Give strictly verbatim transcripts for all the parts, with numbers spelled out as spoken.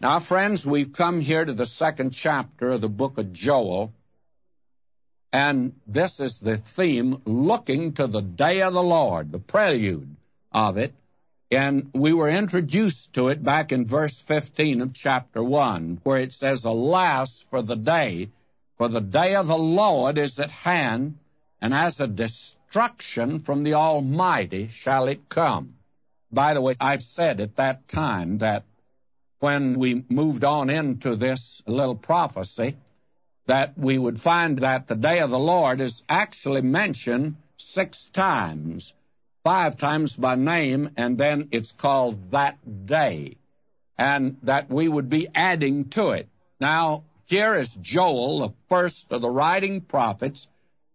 Now, friends, we've come here to the second chapter of the book of Joel, and this is the theme, looking to the day of the Lord, the prelude of it. And we were introduced to it back in verse fifteen of chapter one, where it says, "Alas for the day, for the day of the Lord is at hand, and as a destruction from the Almighty shall it come." By the way, I've said at that time that when we moved on into this little prophecy, that we would find that the day of the Lord is actually mentioned six times, five times by name, and then it's called that day, and that we would be adding to it. Now, here is Joel, the first of the writing prophets,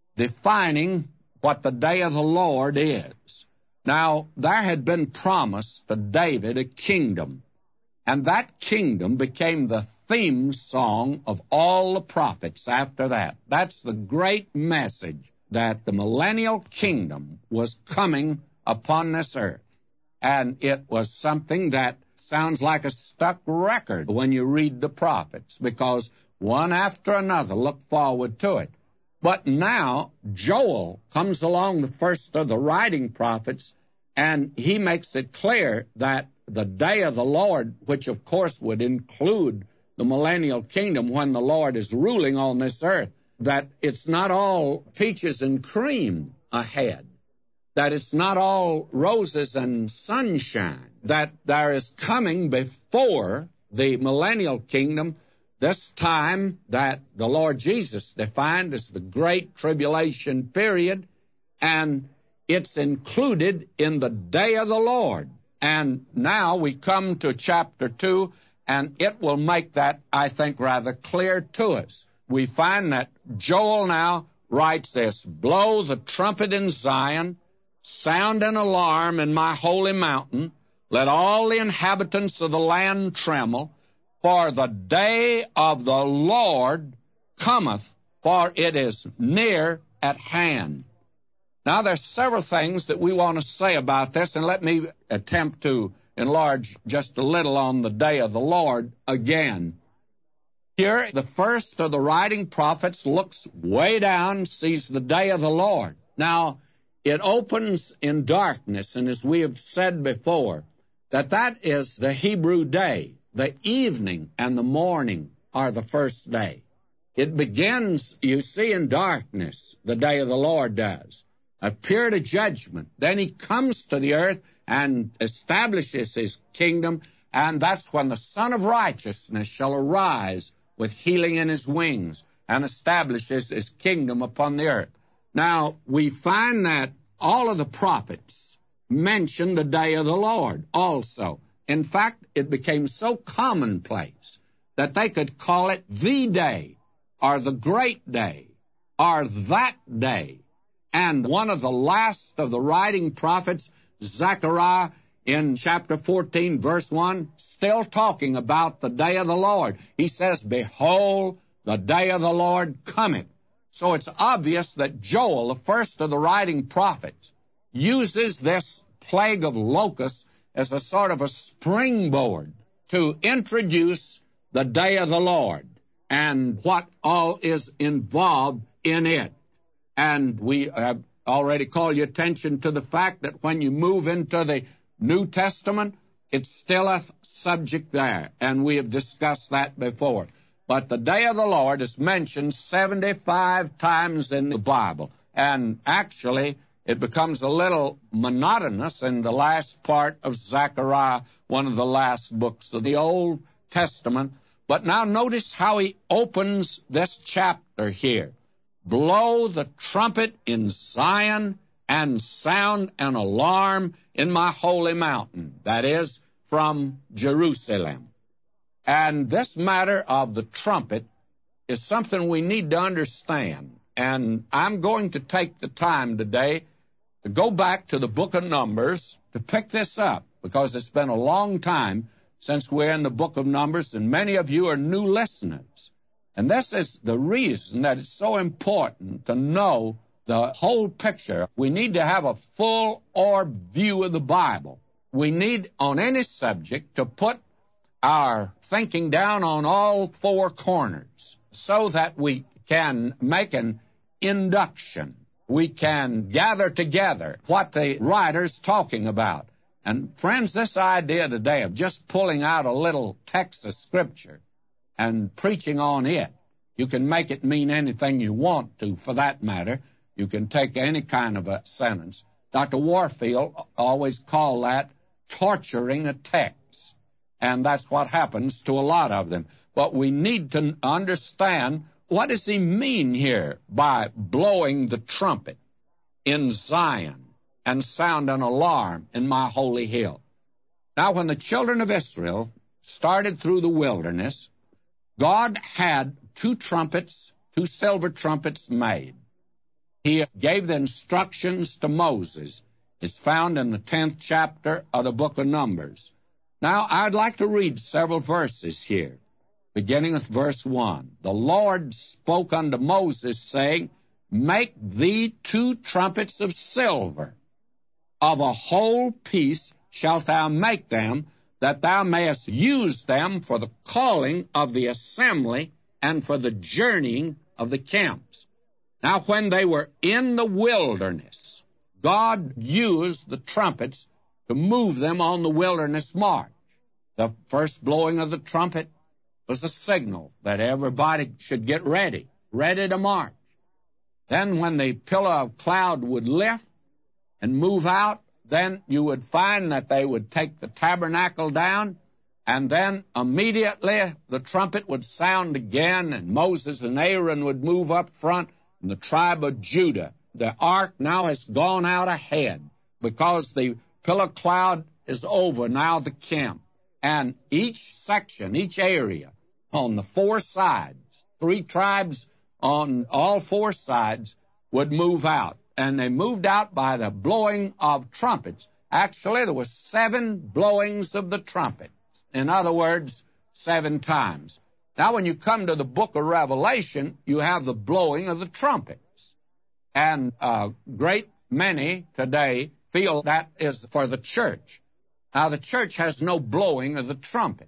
defining what the day of the Lord is. Now, there had been promised to David a kingdom, and that kingdom became the theme song of all the prophets after that. That's the great message, that the millennial kingdom was coming upon this earth. And it was something that sounds like a stuck record when you read the prophets, because one after another look forward to it. But now Joel comes along, the first of the writing prophets, and he makes it clear that the day of the Lord, which of course would include the millennial kingdom when the Lord is ruling on this earth, that it's not all peaches and cream ahead, that it's not all roses and sunshine, that there is coming before the millennial kingdom this time that the Lord Jesus defined as the Great Tribulation period, and it's included in the day of the Lord. And now we come to chapter two, and it will make that, I think, rather clear to us. We find that Joel now writes this, "Blow the trumpet in Zion, sound an alarm in my holy mountain, let all the inhabitants of the land tremble, for the day of the Lord cometh, for it is near at hand." Now, there's several things that we want to say about this, and let me attempt to enlarge just a little on the day of the Lord again. Here, the first of the writing prophets looks way down, sees the day of the Lord. Now, it opens in darkness, and as we have said before, that that is the Hebrew day. The evening and the morning are the first day. It begins, you see, in darkness, the day of the Lord does. A period of judgment. Then he comes to the earth and establishes his kingdom, and that's when the Son of Righteousness shall arise with healing in his wings and establishes his kingdom upon the earth. Now, we find that all of the prophets mention the day of the Lord also. In fact, it became so commonplace that they could call it the day, or the great day, or that day. And one of the last of the writing prophets, Zechariah, in chapter fourteen, verse one, still talking about the day of the Lord. He says, "Behold, the day of the Lord cometh." So it's obvious that Joel, the first of the writing prophets, uses this plague of locusts as a sort of a springboard to introduce the day of the Lord and what all is involved in it. And we have already called your attention to the fact that when you move into the New Testament, it's still a subject there, and we have discussed that before. But the day of the Lord is mentioned seventy-five times in the Bible, and actually it becomes a little monotonous in the last part of Zechariah, one of the last books of the Old Testament. But now notice how he opens this chapter here. "Blow the trumpet in Zion and sound an alarm in my holy mountain," that is, from Jerusalem. And this matter of the trumpet is something we need to understand. And I'm going to take the time today to go back to the book of Numbers to pick this up, because it's been a long time since we're in the book of Numbers, and many of you are new listeners. And this is the reason that it's so important to know the whole picture. We need to have a full orb view of the Bible. We need, on any subject, to put our thinking down on all four corners so that we can make an induction. We can gather together what the writer's talking about. And friends, this idea today of just pulling out a little text of Scripture and preaching on it, you can make it mean anything you want to, for that matter. You can take any kind of a sentence. Doctor Warfield always called that torturing a text, and that's what happens to a lot of them. But we need to understand, what does he mean here by blowing the trumpet in Zion and sound an alarm in my holy hill? Now, when the children of Israel started through the wilderness, God had two trumpets, two silver trumpets made. He gave the instructions to Moses. It's found in the tenth chapter of the book of Numbers. Now, I'd like to read several verses here, beginning with verse one. The Lord spoke unto Moses, saying, Make thee two trumpets of silver. Of a whole piece shalt thou make them, that thou mayest use them for the calling of the assembly and for the journeying of the camps. Now, when they were in the wilderness, God used the trumpets to move them on the wilderness march. The first blowing of the trumpet was a signal that everybody should get ready, ready to march. Then when the pillar of cloud would lift and move out, then you would find that they would take the tabernacle down, and then immediately the trumpet would sound again, and Moses and Aaron would move up front, and the tribe of Judah. The ark now has gone out ahead because the pillar cloud is over now the camp. And each section, each area on the four sides, three tribes on all four sides would move out. And they moved out by the blowing of trumpets. Actually, there were seven blowings of the trumpet. In other words, seven times. Now, when you come to the book of Revelation, you have the blowing of the trumpets. And a great many today feel that is for the church. Now, the church has no blowing of the trumpet.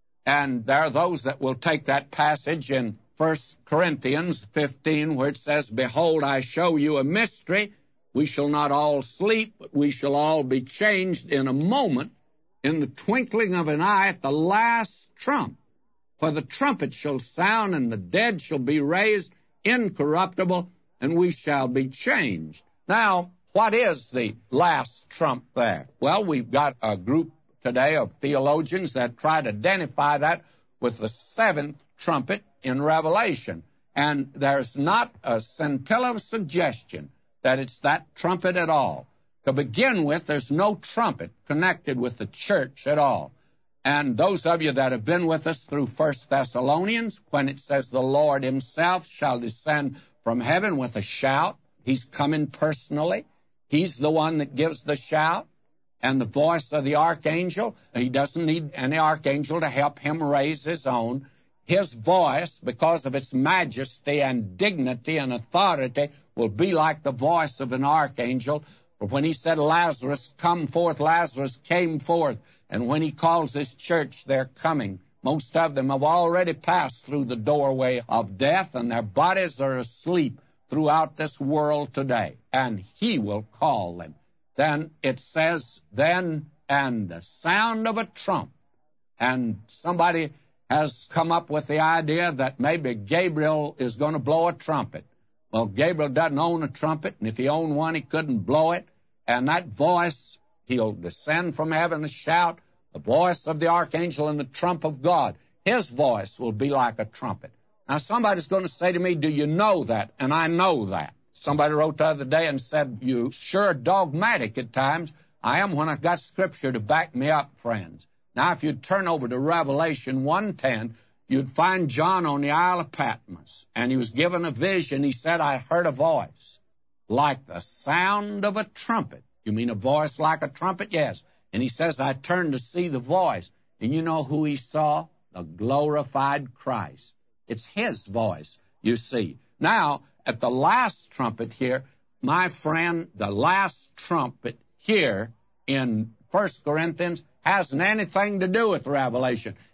And there are those that will take that passage in First Corinthians fifteen, where it says, Behold, I show you a mystery. We shall not all sleep, but we shall all be changed in a moment, in the twinkling of an eye, at the last trump. For the trumpet shall sound, and the dead shall be raised incorruptible, and we shall be changed. Now, what is the last trump there? Well, we've got a group today of theologians that try to identify that with the seventh trumpet in Revelation. And there's not a scintilla of suggestion that it's that trumpet at all. To begin with, there's no trumpet connected with the church at all. And those of you that have been with us through First Thessalonians, when it says the Lord himself shall descend from heaven with a shout, he's coming personally. He's the one that gives the shout. And the voice of the archangel, he doesn't need any archangel to help him raise his own. His voice, because of its majesty and dignity and authority, will be like the voice of an archangel. For when he said, Lazarus, come forth, Lazarus came forth. And when he calls his church, they're coming. Most of them have already passed through the doorway of death, and their bodies are asleep throughout this world today. And he will call them. Then it says, then, and the sound of a trump. And somebody has come up with the idea that maybe Gabriel is going to blow a trumpet. Well, Gabriel doesn't own a trumpet, and if he owned one, he couldn't blow it. And that voice, he'll descend from heaven and shout, the voice of the archangel and the trump of God. His voice will be like a trumpet. Now, somebody's going to say to me, do you know that? And I know that. Somebody wrote the other day and said, you sure dogmatic at times. I am when I've got Scripture to back me up, friends. Now, if you'd turn over to Revelation one ten, you'd find John on the Isle of Patmos, and he was given a vision. He said, I heard a voice like the sound of a trumpet. You mean a voice like a trumpet? Yes. And he says, I turned to see the voice. And you know who he saw? The glorified Christ. It's his voice, you see. Now, at the last trumpet here, my friend, the last trumpet here in First Corinthians hasn't anything to do with Revelation.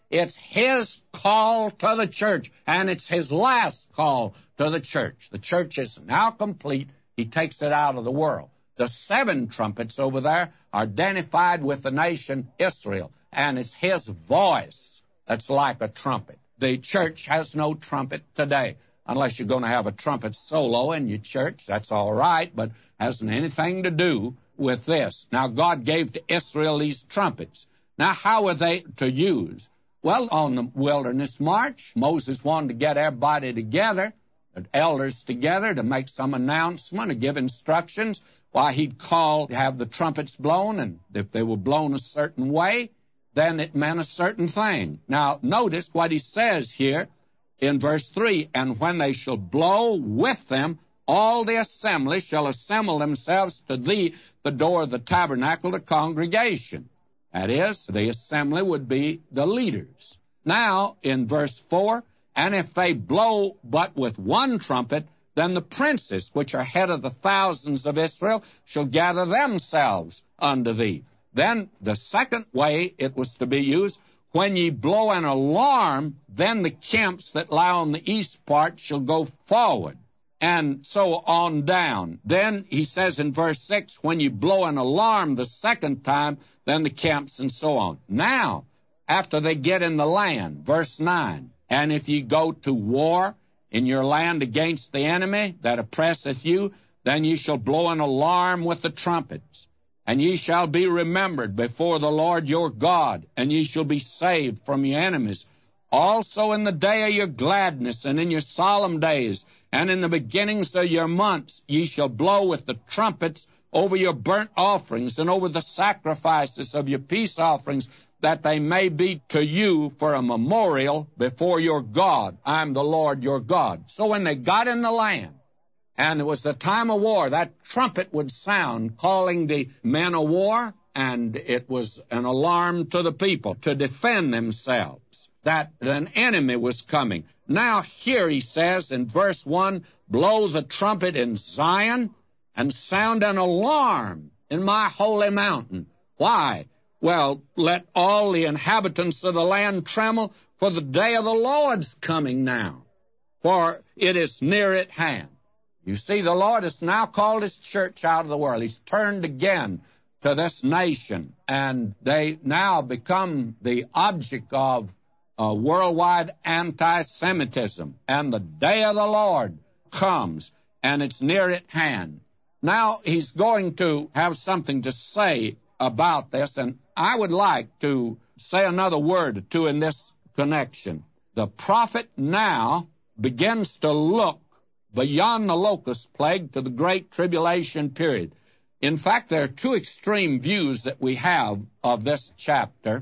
It's his call to the church, and it's his last call to the church. The church is now complete. He takes it out of the world. The seven trumpets over there are identified with the nation Israel, and it's his voice that's like a trumpet. The church has no trumpet today, unless you're going to have a trumpet solo in your church. That's all right, but hasn't anything to do with this. Now, God gave to Israel these trumpets. Now, how were they to use? Well, on the wilderness march, Moses wanted to get everybody together, the elders together, to make some announcement or give instructions. Why, he'd call to have the trumpets blown, and if they were blown a certain way, then it meant a certain thing. Now, notice what he says here in verse three, and when they shall blow with them, all the assembly shall assemble themselves to thee, the door of the tabernacle, the congregation. That is, the assembly would be the leaders. Now, in verse four, and if they blow but with one trumpet, then the princes, which are head of the thousands of Israel, shall gather themselves unto thee. Then the second way it was to be used, when ye blow an alarm, then the camps that lie on the east part shall go forward, and so on down. Then he says in verse six, when you blow an alarm the second time, then the camps and so on. Now, after they get in the land, verse nine, and if ye go to war in your land against the enemy that oppresseth you, then ye shall blow an alarm with the trumpets. And ye shall be remembered before the Lord your God, and ye shall be saved from your enemies. Also in the day of your gladness, and in your solemn days, and in the beginnings of your months, ye shall blow with the trumpets over your burnt offerings, and over the sacrifices of your peace offerings, that they may be to you for a memorial before your God. I am the Lord your God. So when they got in the land, and it was the time of war, that trumpet would sound, calling the men of war, and it was an alarm to the people to defend themselves, that an enemy was coming. Now here he says in verse one, blow the trumpet in Zion, and sound an alarm in my holy mountain. Why? Well, let all the inhabitants of the land tremble, for the day of the Lord's coming now, for it is near at hand. You see, the Lord has now called his church out of the world. He's turned again to this nation, and they now become the object of uh, worldwide anti-Semitism. And the day of the Lord comes, and it's near at hand. Now he's going to have something to say about this, and I would like to say another word or two in this connection. The prophet now begins to look beyond the locust plague to the great tribulation period. In fact, there are two extreme views that we have of this chapter.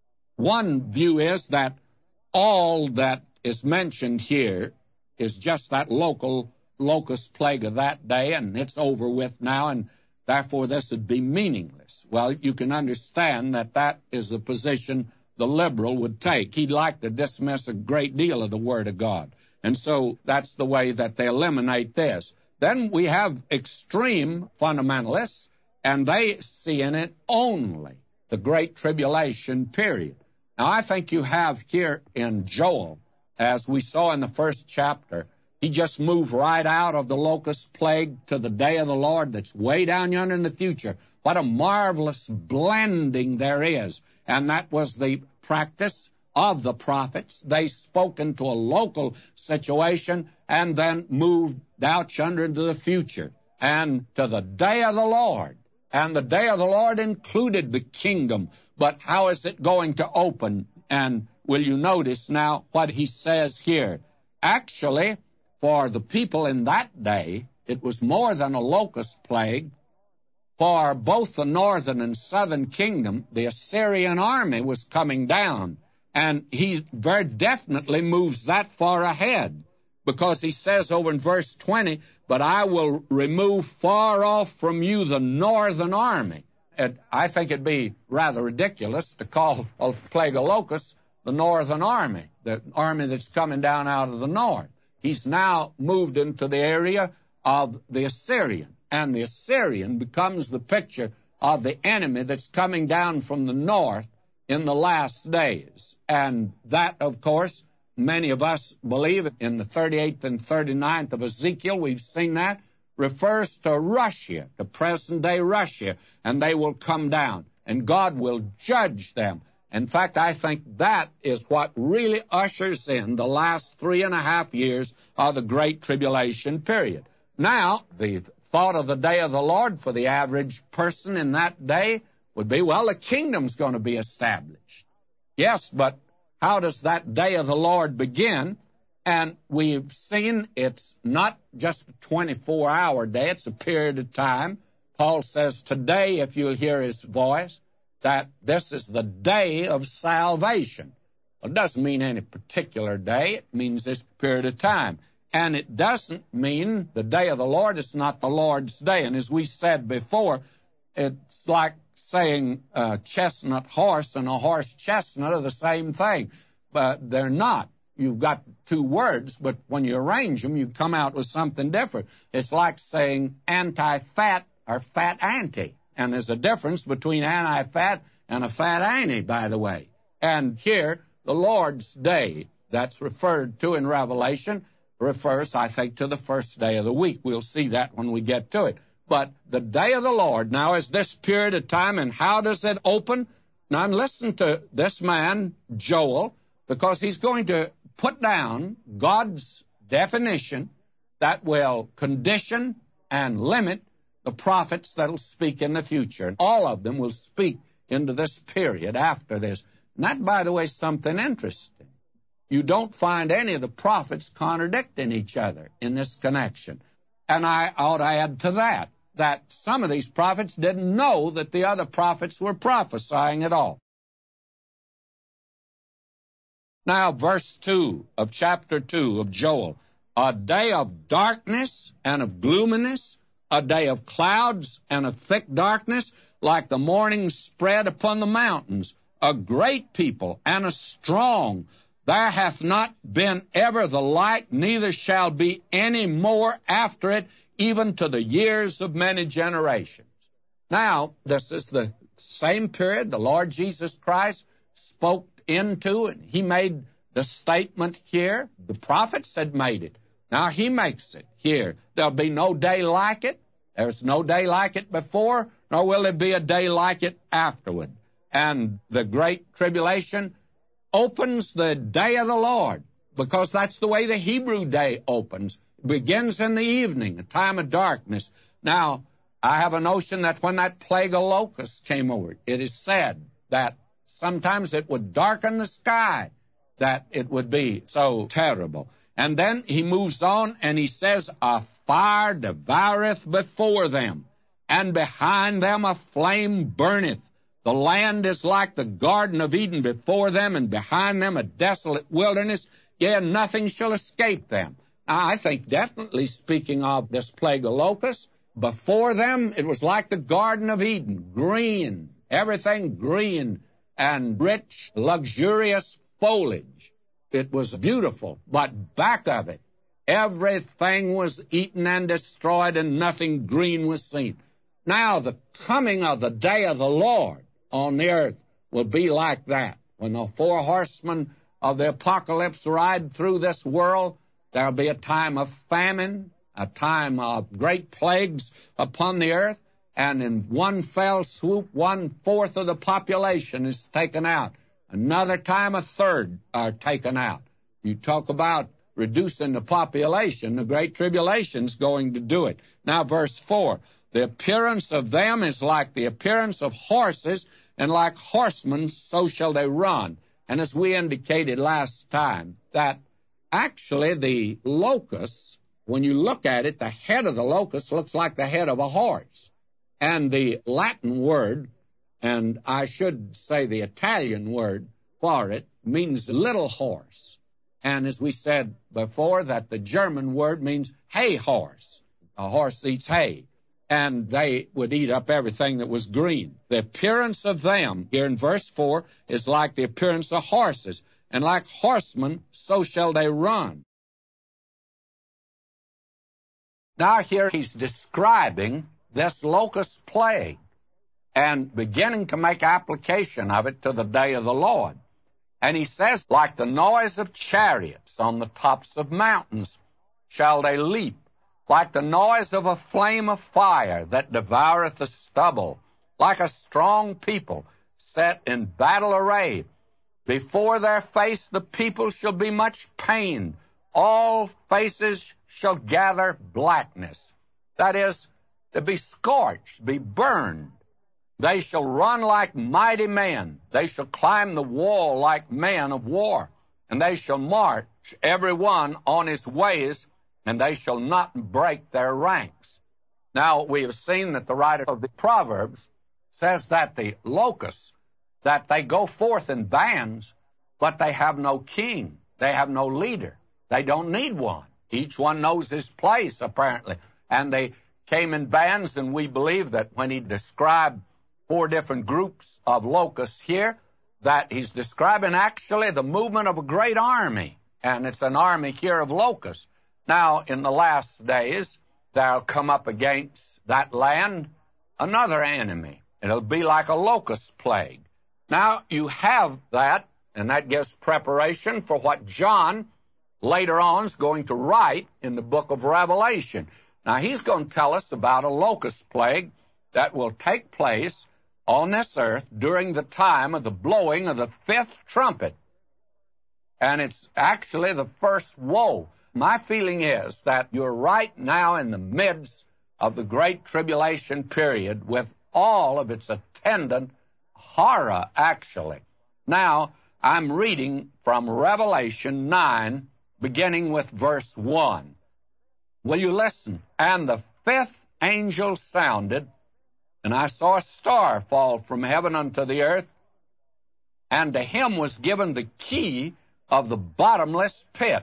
One view is that all that is mentioned here is just that local locust plague of that day, and it's over with now, and therefore this would be meaningless. Well, you can understand that that is the position the liberal would take. He'd like to dismiss a great deal of the Word of God. And so that's the way that they eliminate this. Then we have extreme fundamentalists, and they see in it only the Great Tribulation period. Now, I think you have here in Joel, as we saw in the first chapter, he just moved right out of the locust plague to the day of the Lord that's way down yonder in the future. What a marvelous blending there is. And that was the practice of the prophets. They spoke into a local situation and then moved out yonder into the future and to the day of the Lord. And the day of the Lord included the kingdom. But how is it going to open? And will you notice now what he says here? Actually, for the people in that day, it was more than a locust plague. For both the northern and southern kingdom, the Assyrian army was coming down. And he very definitely moves that far ahead, because he says over in verse twenty, but I will remove far off from you the northern army. And I think it'd be rather ridiculous to call a plague of locusts the northern army, the army that's coming down out of the north. He's now moved into the area of the Assyrian, and the Assyrian becomes the picture of the enemy that's coming down from the north in the last days. And that, of course, many of us believe in the thirty-eighth and thirty-ninth of Ezekiel. We've seen that. Refers to Russia, to present-day Russia, and they will come down, and God will judge them. In fact, I think that is what really ushers in the last three and a half years of the Great Tribulation period. Now, the thought of the day of the Lord for the average person in that day would be, well, the kingdom's going to be established. Yes, but how does that day of the Lord begin? And we've seen it's not just a twenty-four hour day, it's a period of time. Paul says today, if you'll hear his voice, that this is the day of salvation. Well, it doesn't mean any particular day. It means this period of time. And it doesn't mean the day of the Lord is not the Lord's day. And as we said before, it's like saying a chestnut horse and a horse chestnut are the same thing. But they're not. You've got two words, but when you arrange them, you come out with something different. It's like saying anti-fat or fat anti. And there's a difference between anti-fat and a fat anti, by the way. And here, the Lord's Day that's referred to in Revelation refers, I think, to the first day of the week. We'll see that when we get to it. But the day of the Lord now is this period of time, and how does it open? Now, listen to this man, Joel, because he's going to put down God's definition that will condition and limit the prophets that will speak in the future. And all of them will speak into this period after this. And that, by the way, is something interesting. You don't find any of the prophets contradicting each other in this connection. And I ought to add to that, that some of these prophets didn't know that the other prophets were prophesying at all. Now, verse two of chapter two of Joel, a day of darkness and of gloominess, a day of clouds and of thick darkness, like the morning spread upon the mountains, a great people and a strong. There hath not been ever the like, neither shall be any more after it, even to the years of many generations. Now, this is the same period the Lord Jesus Christ spoke into, and he made the statement here. The prophets had made it. Now he makes it here. There'll be no day like it. There's no day like it before, nor will there be a day like it afterward. And the Great Tribulation opens the day of the Lord, because that's the way the Hebrew day opens. It begins in the evening, a time of darkness. Now, I have a notion that when that plague of locusts came over, it is said that sometimes it would darken the sky, that it would be so terrible. And then he moves on and he says, a fire devoureth before them, and behind them a flame burneth. The land is like the Garden of Eden before them, and behind them a desolate wilderness. Yea, nothing shall escape them. Now, I think definitely speaking of this plague of locusts, before them it was like the Garden of Eden, green, everything green, and rich, luxurious foliage. It was beautiful, but back of it, everything was eaten and destroyed, and nothing green was seen. Now, the coming of the day of the Lord on the earth will be like that. When the four horsemen of the apocalypse ride through this world, there'll be a time of famine, a time of great plagues upon the earth, and in one fell swoop, one-fourth of the population is taken out. Another time, a third are taken out. You talk about reducing the population, the Great Tribulation's going to do it. Now, verse four, the appearance of them is like the appearance of horses, and like horsemen, so shall they run. And as we indicated last time, that actually the locust, when you look at it, the head of the locust looks like the head of a horse. And the Latin word, and I should say the Italian word for it, means little horse. And as we said before, that the German word means hay horse. A horse eats hay. And they would eat up everything that was green. The appearance of them, here in verse four, is like the appearance of horses. And like horsemen, so shall they run. Now here he's describing this locust plague. and beginning to make application of it to the day of the Lord. And he says, like the noise of chariots on the tops of mountains shall they leap, like the noise of a flame of fire that devoureth the stubble, like a strong people set in battle array. Before their face the people shall be much pained. All faces shall gather blackness. That is, to be scorched, be burned. They shall run like mighty men. They shall climb the wall like men of war. And they shall march every one on his ways, and they shall not break their ranks. Now, we have seen that the writer of the Proverbs says that the locusts, that they go forth in bands, but they have no king. They have no leader. They don't need one. Each one knows his place, apparently. And they came in bands, and we believe that when he described four different groups of locusts here, that he's describing actually the movement of a great army. And it's an army here of locusts. Now, in the last days, they'll come up against that land another enemy. It'll be like a locust plague. Now, you have that, and that gives preparation for what John later on is going to write in the book of Revelation. Now, he's going to tell us about a locust plague that will take place on this earth during the time of the blowing of the fifth trumpet. And it's actually the first woe. My feeling is that you're right now in the midst of the great tribulation period with all of its attendant horror, actually. Now, I'm reading from Revelation nine, beginning with verse one. Will you listen? And the fifth angel sounded, and I saw a star fall from heaven unto the earth, and to him was given the key of the bottomless pit.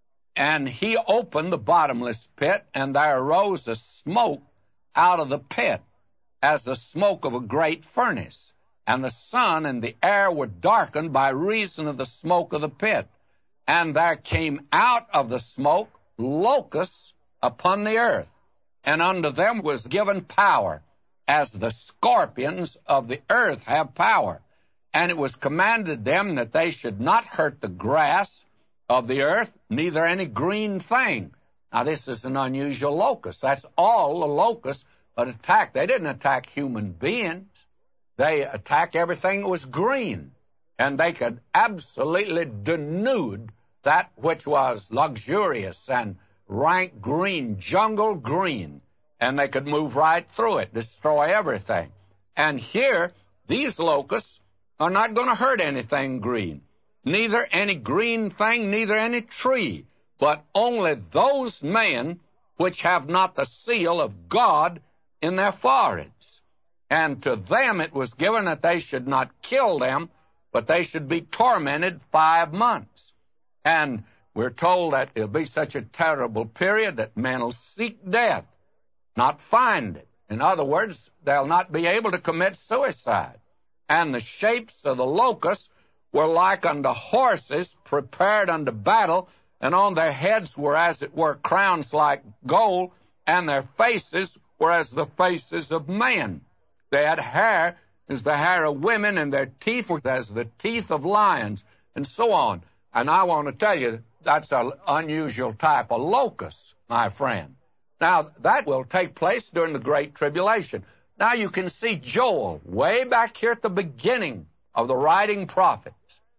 And he opened the bottomless pit, and there arose a smoke out of the pit, as the smoke of a great furnace. And the sun and the air were darkened by reason of the smoke of the pit. And there came out of the smoke locusts upon the earth, and unto them was given power, as the scorpions of the earth have power. And it was commanded them that they should not hurt the grass of the earth, neither any green thing. Now, this is an unusual locust. That's all the locusts that attacked. They didn't attack human beings. They attacked everything that was green. And they could absolutely denude that which was luxurious and rank green, jungle green. And they could move right through it, destroy everything. And here, these locusts are not going to hurt anything green. Neither any green thing, neither any tree, but only those men which have not the seal of God in their foreheads. And to them it was given that they should not kill them, but they should be tormented five months. And we're told that it'll be such a terrible period that men will seek death, not find it. In other words, they'll not be able to commit suicide. And the shapes of the locusts were like unto horses prepared unto battle, and on their heads were as it were crowns like gold, and their faces were as the faces of men. They had hair as the hair of women, and their teeth were as the teeth of lions, and so on. And I want to tell you, that's an unusual type of locust, my friend. Now, that will take place during the Great Tribulation. Now, you can see Joel way back here at the beginning of the writing prophets.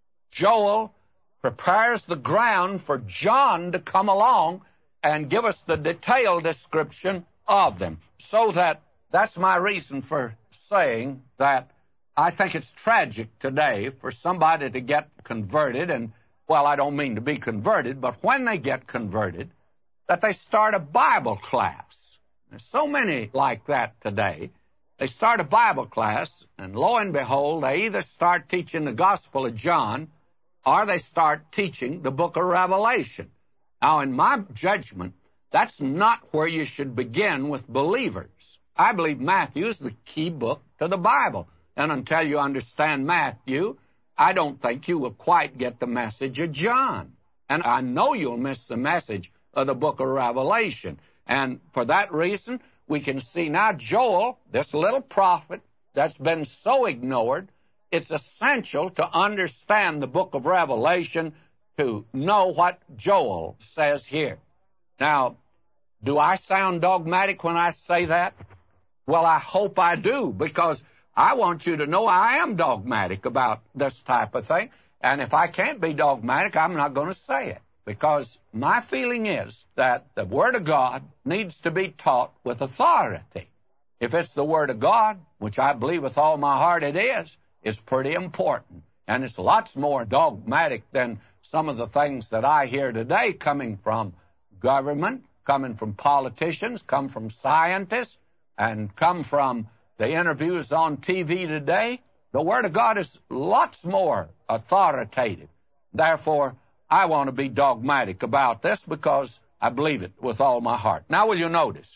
Joel prepares the ground for John to come along and give us the detailed description of them. So that that's my reason for saying that I think it's tragic today for somebody to get converted, and, well, I don't mean to be converted, but when they get converted, that they start a Bible class. There's so many like that today. They start a Bible class, and lo and behold, they either start teaching the Gospel of John or they start teaching the book of Revelation. Now, in my judgment, that's not where you should begin with believers. I believe Matthew is the key book to the Bible. And until you understand Matthew, I don't think you will quite get the message of John. And I know you'll miss the message of the book of Revelation. And for that reason, we can see now Joel, this little prophet, that's been so ignored. It's essential to understand the book of Revelation to know what Joel says here. Now, do I sound dogmatic when I say that? Well, I hope I do, because I want you to know I am dogmatic about this type of thing. And if I can't be dogmatic, I'm not going to say it, because my feeling is that the Word of God needs to be taught with authority. If it's the Word of God, which I believe with all my heart it is, it's pretty important. And it's lots more dogmatic than some of the things that I hear today coming from government, coming from politicians, come from scientists, and come from the interviews on T V today. The Word of God is lots more authoritative. Therefore, I want to be dogmatic about this because I believe it with all my heart. Now, will you notice?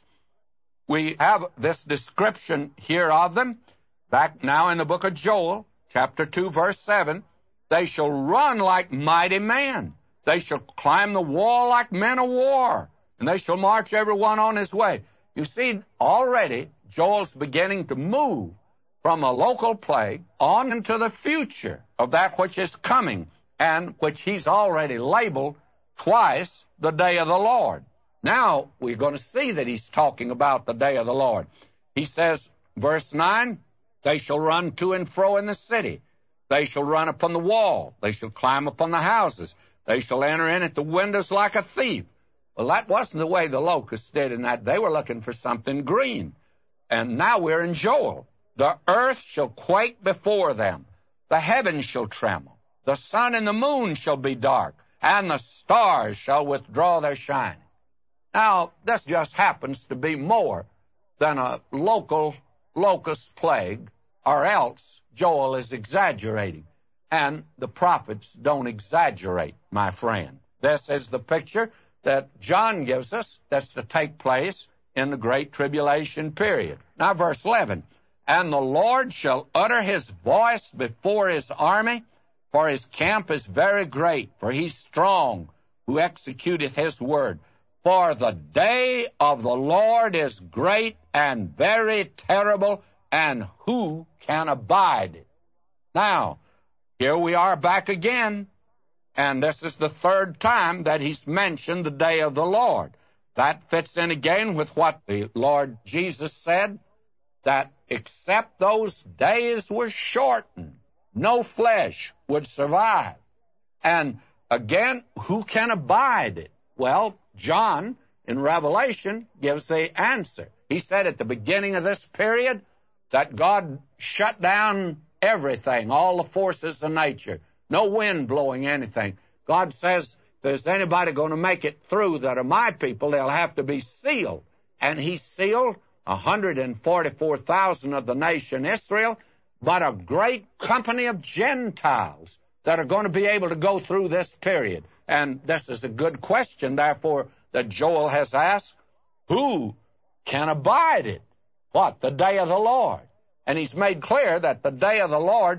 We have this description here of them. Back now in the book of Joel, chapter two, verse seven, they shall run like mighty men. They shall climb the wall like men of war, and they shall march every one on his way. You see, already Joel's beginning to move from a local plague on into the future of that which is coming, and which he's already labeled twice the day of the Lord. Now we're going to see that he's talking about the day of the Lord. He says, verse nine, they shall run to and fro in the city. They shall run upon the wall. They shall climb upon the houses. They shall enter in at the windows like a thief. Well, that wasn't the way the locusts did in that. They were looking for something green. And now we're in Joel. The earth shall quake before them. The heavens shall tremble. The sun and the moon shall be dark, and the stars shall withdraw their shining. Now, this just happens to be more than a local locust plague, or else Joel is exaggerating. And the prophets don't exaggerate, my friend. This is the picture that John gives us that's to take place in the Great Tribulation period. Now, verse eleven, and the Lord shall utter his voice before his army, for his camp is very great, for he's strong, who executeth his word. For the day of the Lord is great and very terrible, and who can abide it? Now, here we are back again, and this is the third time that he's mentioned the day of the Lord. That fits in again with what the Lord Jesus said, that except those days were shortened, no flesh would survive. And again, who can abide it? Well, John in Revelation gives the answer. He said at the beginning of this period that God shut down everything, all the forces of nature, no wind blowing anything. God says, if there's anybody going to make it through that are my people, they'll have to be sealed. And he sealed one hundred forty-four thousand of the nation Israel, but a great company of Gentiles that are going to be able to go through this period. And this is a good question, therefore, that Joel has asked. Who can abide it? What? The day of the Lord. And he's made clear that the day of the Lord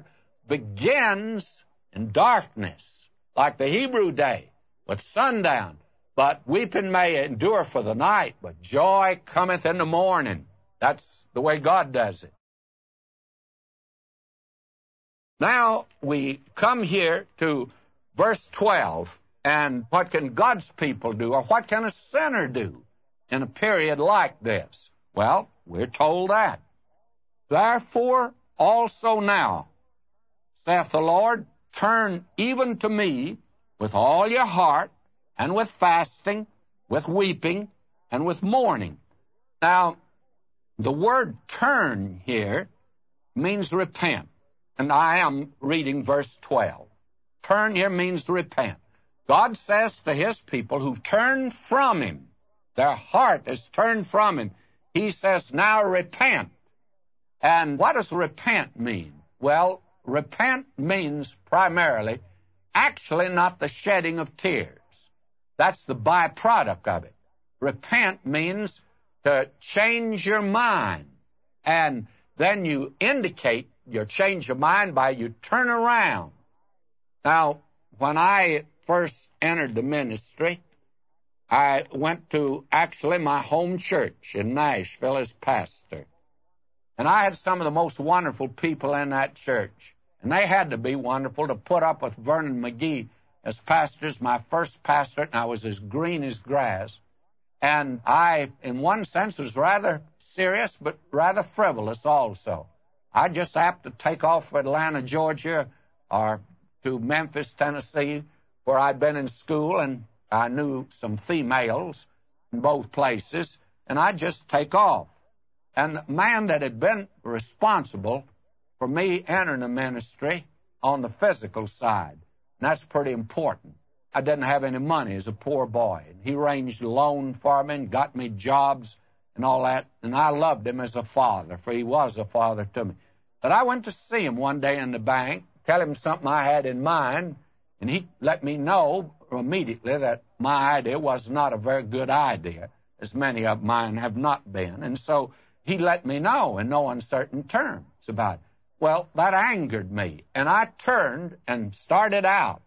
begins in darkness, like the Hebrew day, with sundown. But weeping may endure for the night, but joy cometh in the morning. That's the way God does it. Now we come here to verse twelve, and what can God's people do, or what can a sinner do in a period like this? Well, we're told that. Therefore also now, saith the Lord, turn even to me with all your heart, and with fasting, with weeping, and with mourning. Now, the word turn here means repent. And I am reading verse twelve. Turn here means repent. God says to his people who turn from him, their heart is turned from him, he says, now repent. And what does repent mean? Well, repent means primarily, actually not the shedding of tears. That's the byproduct of it. Repent means to change your mind. And then you indicate your change of mind by you turn around. Now, when I first entered the ministry, I went to actually my home church in Nashville as pastor. And I had some of the most wonderful people in that church. And they had to be wonderful to put up with Vernon McGee as pastors, my first pastor, and I was as green as grass. And I, in one sense, was rather serious, but rather frivolous also. I just happened to take off for Atlanta, Georgia, or to Memphis, Tennessee, where I'd been in school, and I knew some females in both places, and I'd just take off. And the man that had been responsible for me entering the ministry on the physical side, and that's pretty important. I didn't have any money as a poor boy. And he arranged a loan for me and got me jobs and all that, and I loved him as a father, for he was a father to me. But I went to see him one day in the bank, tell him something I had in mind, and he let me know immediately that my idea was not a very good idea, as many of mine have not been. And so he let me know in no uncertain terms about it. Well, that angered me, and I turned and started out.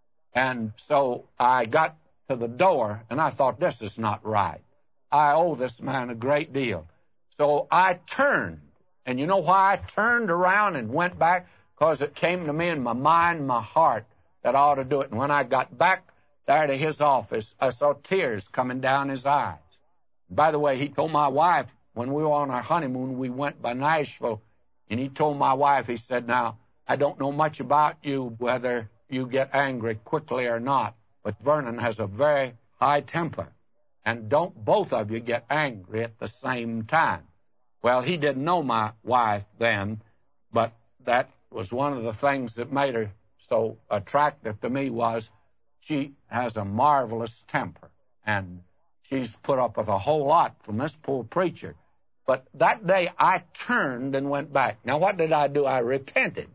And so I got to the door, and I thought, this is not right. I owe this man a great deal. So I turned, and you know why I turned around and went back? Because it came to me in my mind, my heart, that I ought to do it. And when I got back there to his office, I saw tears coming down his eyes. By the way, he told my wife, when we were on our honeymoon, we went by Nashville, and he told my wife, he said, now, I don't know much about you, whether you get angry quickly or not, but Vernon has a very high temper, and don't both of you get angry at the same time. Well, he didn't know my wife then, but that was one of the things that made her so attractive to me was she has a marvelous temper, and she's put up with a whole lot from this poor preacher. But that day I turned and went back. Now, what did I do? I repented.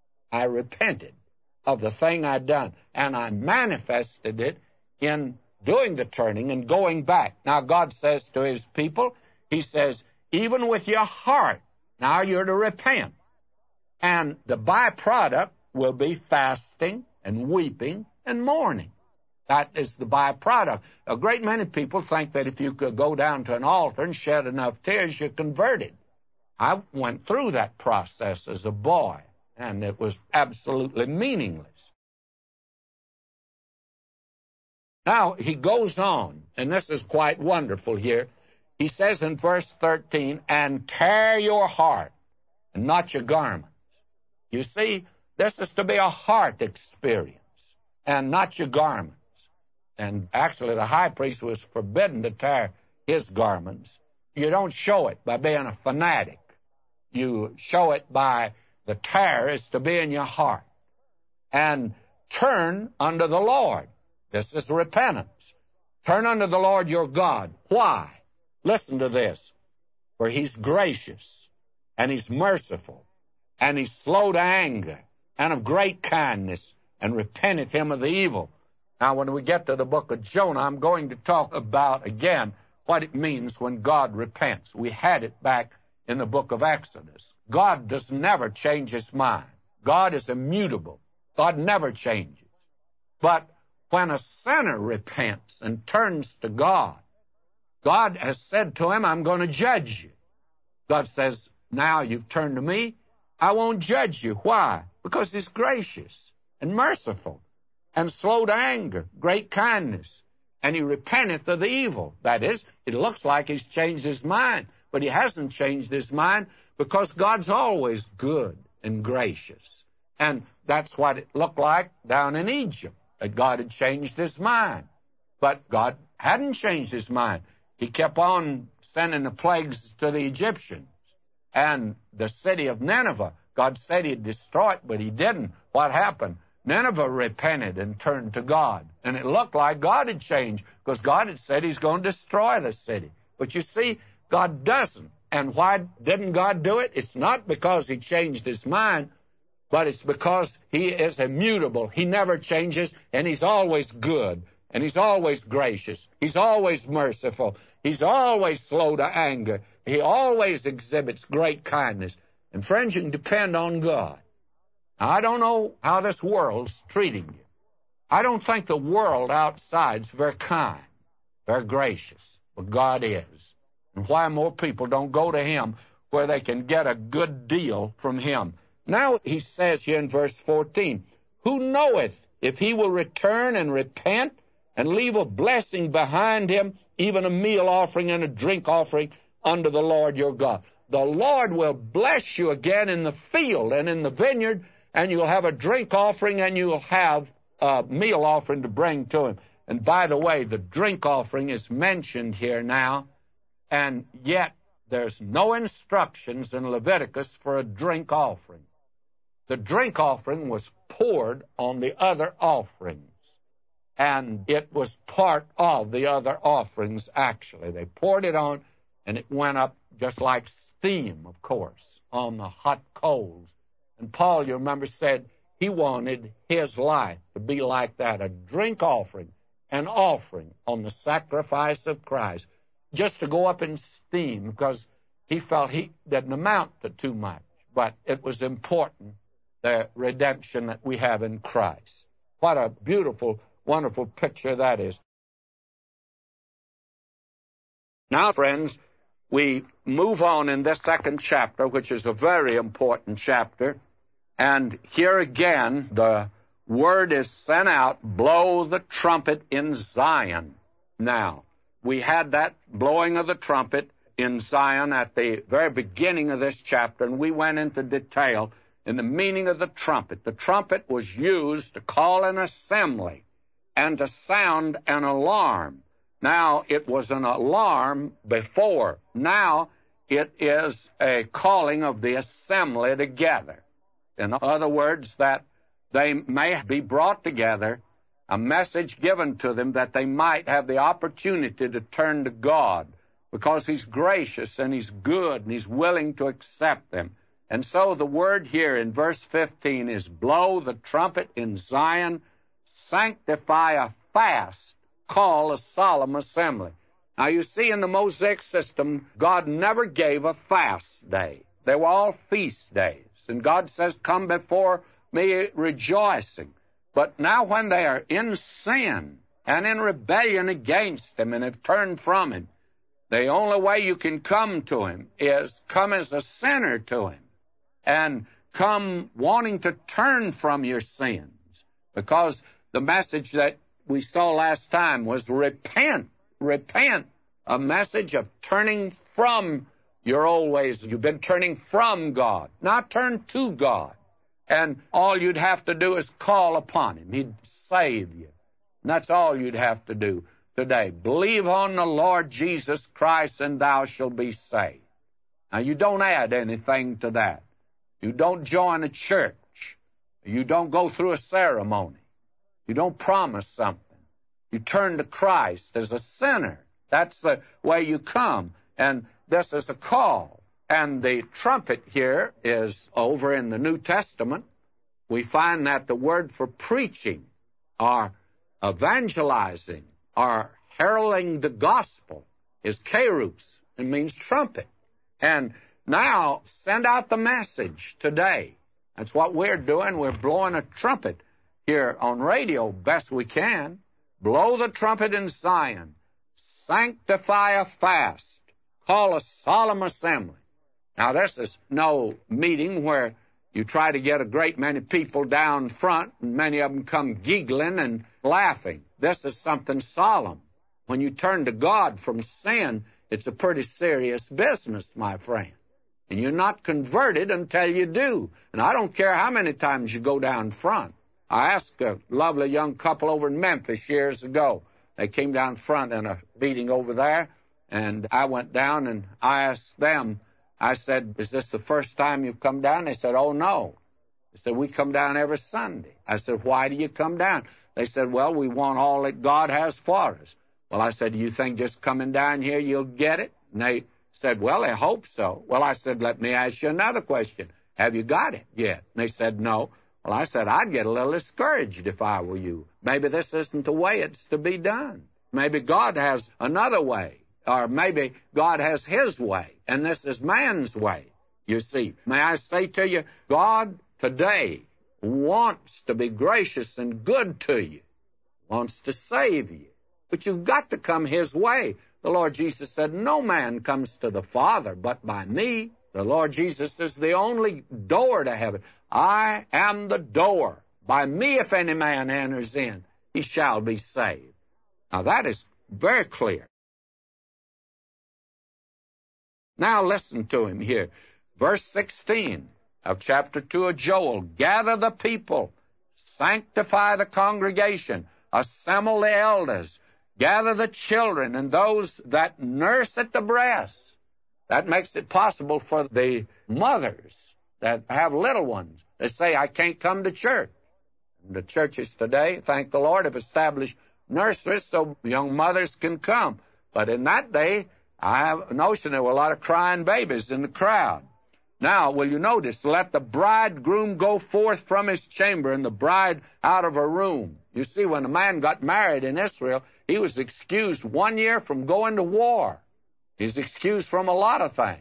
I repented of the thing I'd done, and I manifested it in doing the turning and going back. Now, God says to his people, he says, even with your heart, now you're to repent. And the byproduct will be fasting and weeping and mourning. That is the byproduct. A great many people think that if you could go down to an altar and shed enough tears, you're converted. I went through that process as a boy, and it was absolutely meaningless. Now, he goes on, and this is quite wonderful here. He says in verse thirteen, and tear your heart, and not your garments. You see, this is to be a heart experience, and not your garments. And actually, the high priest was forbidden to tear his garments. You don't show it by being a fanatic. You show it by the tear is to be in your heart. And turn unto the Lord. This is repentance. Turn unto the Lord your God. Why? Listen to this. For he's gracious, and he's merciful, and he's slow to anger, and of great kindness, and repenteth him of the evil. Now, when we get to the book of Jonah, I'm going to talk about, again, what it means when God repents. We had it back in the book of Exodus. God does never change his mind. God is immutable. God never changes. But when a sinner repents and turns to God, God has said to him, I'm going to judge you. God says, now you've turned to me, I won't judge you. Why? Because he's gracious and merciful and slow to anger, great kindness, and he repenteth of the evil. That is, it looks like he's changed his mind, but he hasn't changed his mind because God's always good and gracious. And that's what it looked like down in Egypt, that God had changed his mind. But God hadn't changed his mind. He kept on sending the plagues to the Egyptians. And the city of Nineveh, God said he'd destroy it, but he didn't. What happened? Nineveh repented and turned to God. And it looked like God had changed because God had said he's going to destroy the city. But you see, God doesn't. And why didn't God do it? It's not because he changed his mind, but it's because he is immutable. He never changes, and he's always good, and he's always gracious. He's always merciful. He's always slow to anger. He always exhibits great kindness. And friends, you can depend on God. Now, I don't know how this world's treating you. I don't think the world outside's very kind, very gracious, but God is. And why more people don't go to him where they can get a good deal from him. Now he says here in verse fourteen, who knoweth if he will return and repent and leave a blessing behind him, even a meal offering and a drink offering unto the Lord your God. The Lord will bless you again in the field and in the vineyard, and you'll have a drink offering and you'll have a meal offering to bring to him. And by the way, the drink offering is mentioned here now, and yet there's no instructions in Leviticus for a drink offering. The drink offering was poured on the other offerings, and it was part of the other offerings, actually. They poured it on, and it went up just like steam, of course, on the hot coals. And Paul, you remember, said he wanted his life to be like that, a drink offering, an offering on the sacrifice of Christ, just to go up in steam, because he felt he didn't amount to too much. But it was important, the redemption that we have in Christ. What a beautiful, wonderful picture that is. Now, friends, we move on in this second chapter, which is a very important chapter. And here again, the word is sent out, blow the trumpet in Zion. Now, we had that blowing of the trumpet in Zion at the very beginning of this chapter, and we went into detail in the meaning of the trumpet. The trumpet was used to call an assembly and to sound an alarm. Now, it was an alarm before. Now, it is a calling of the assembly together. In other words, that they may be brought together, a message given to them that they might have the opportunity to turn to God, because he's gracious and he's good and he's willing to accept them. And so the word here in verse fifteen is, blow the trumpet in Zion, sanctify a fast, call a solemn assembly. Now you see, in the Mosaic system, God never gave a fast day. They were all feast days. And God says, come before me rejoicing. But now when they are in sin and in rebellion against him and have turned from him, the only way you can come to him is come as a sinner to him and come wanting to turn from your sins. Because the message that we saw last time was repent, repent, a message of turning from your old ways. You've been turning from God, not turn to God. And all you'd have to do is call upon him. He'd save you. And that's all you'd have to do today. Believe on the Lord Jesus Christ, and thou shalt be saved. Now, you don't add anything to that. You don't join a church. You don't go through a ceremony. You don't promise something. You turn to Christ as a sinner. That's the way you come. And this is a call. And the trumpet here is over in the New Testament. We find that the word for preaching or evangelizing or heralding the gospel is kerus. It means trumpet. And now send out the message today. That's what we're doing. We're blowing a trumpet here on radio best we can. Blow the trumpet in Zion. Sanctify a fast. Call a solemn assembly. Now, this is no meeting where you try to get a great many people down front and many of them come giggling and laughing. This is something solemn. When you turn to God from sin, it's a pretty serious business, my friend. And you're not converted until you do. And I don't care how many times you go down front. I asked a lovely young couple over in Memphis years ago. They came down front in a meeting over there, and I went down and I asked them, I said, is this the first time you've come down? They said, oh, no. They said, we come down every Sunday. I said, why do you come down? They said, well, we want all that God has for us. Well, I said, do you think just coming down here you'll get it? And they said, well, I hope so. Well, I said, let me ask you another question. Have you got it yet? And they said, no. Well, I said, I'd get a little discouraged if I were you. Maybe this isn't the way it's to be done. Maybe God has another way. Or maybe God has his way, and this is man's way, you see. May I say to you, God today wants to be gracious and good to you, wants to save you. But you've got to come his way. The Lord Jesus said, no man comes to the Father but by me. The Lord Jesus is the only door to heaven. I am the door. By me, if any man enters in, he shall be saved. Now, that is very clear. Now, listen to him here. Verse sixteen of chapter two of Joel. Gather the people, sanctify the congregation, assemble the elders, gather the children and those that nurse at the breast. That makes it possible for the mothers that have little ones. They say, I can't come to church. And the churches today, thank the Lord, have established nurseries so young mothers can come. But in that day, I have a notion there were a lot of crying babies in the crowd. Now, will you notice, let the bridegroom go forth from his chamber and the bride out of her room. You see, when a man got married in Israel, he was excused one year from going to war. He's excused from a lot of things.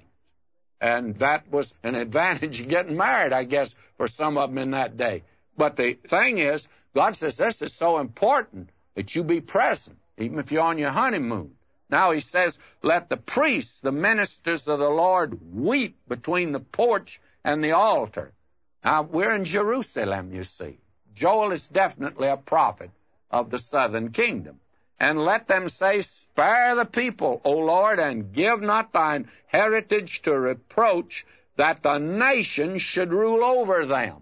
And that was an advantage of getting married, I guess, for some of them in that day. But the thing is, God says this is so important that you be present, even if you're on your honeymoon. Now he says, let the priests, the ministers of the Lord, weep between the porch and the altar. Now, we're in Jerusalem, you see. Joel is definitely a prophet of the southern kingdom. And let them say, spare the people, O Lord, and give not thine heritage to reproach, that the nations should rule over them.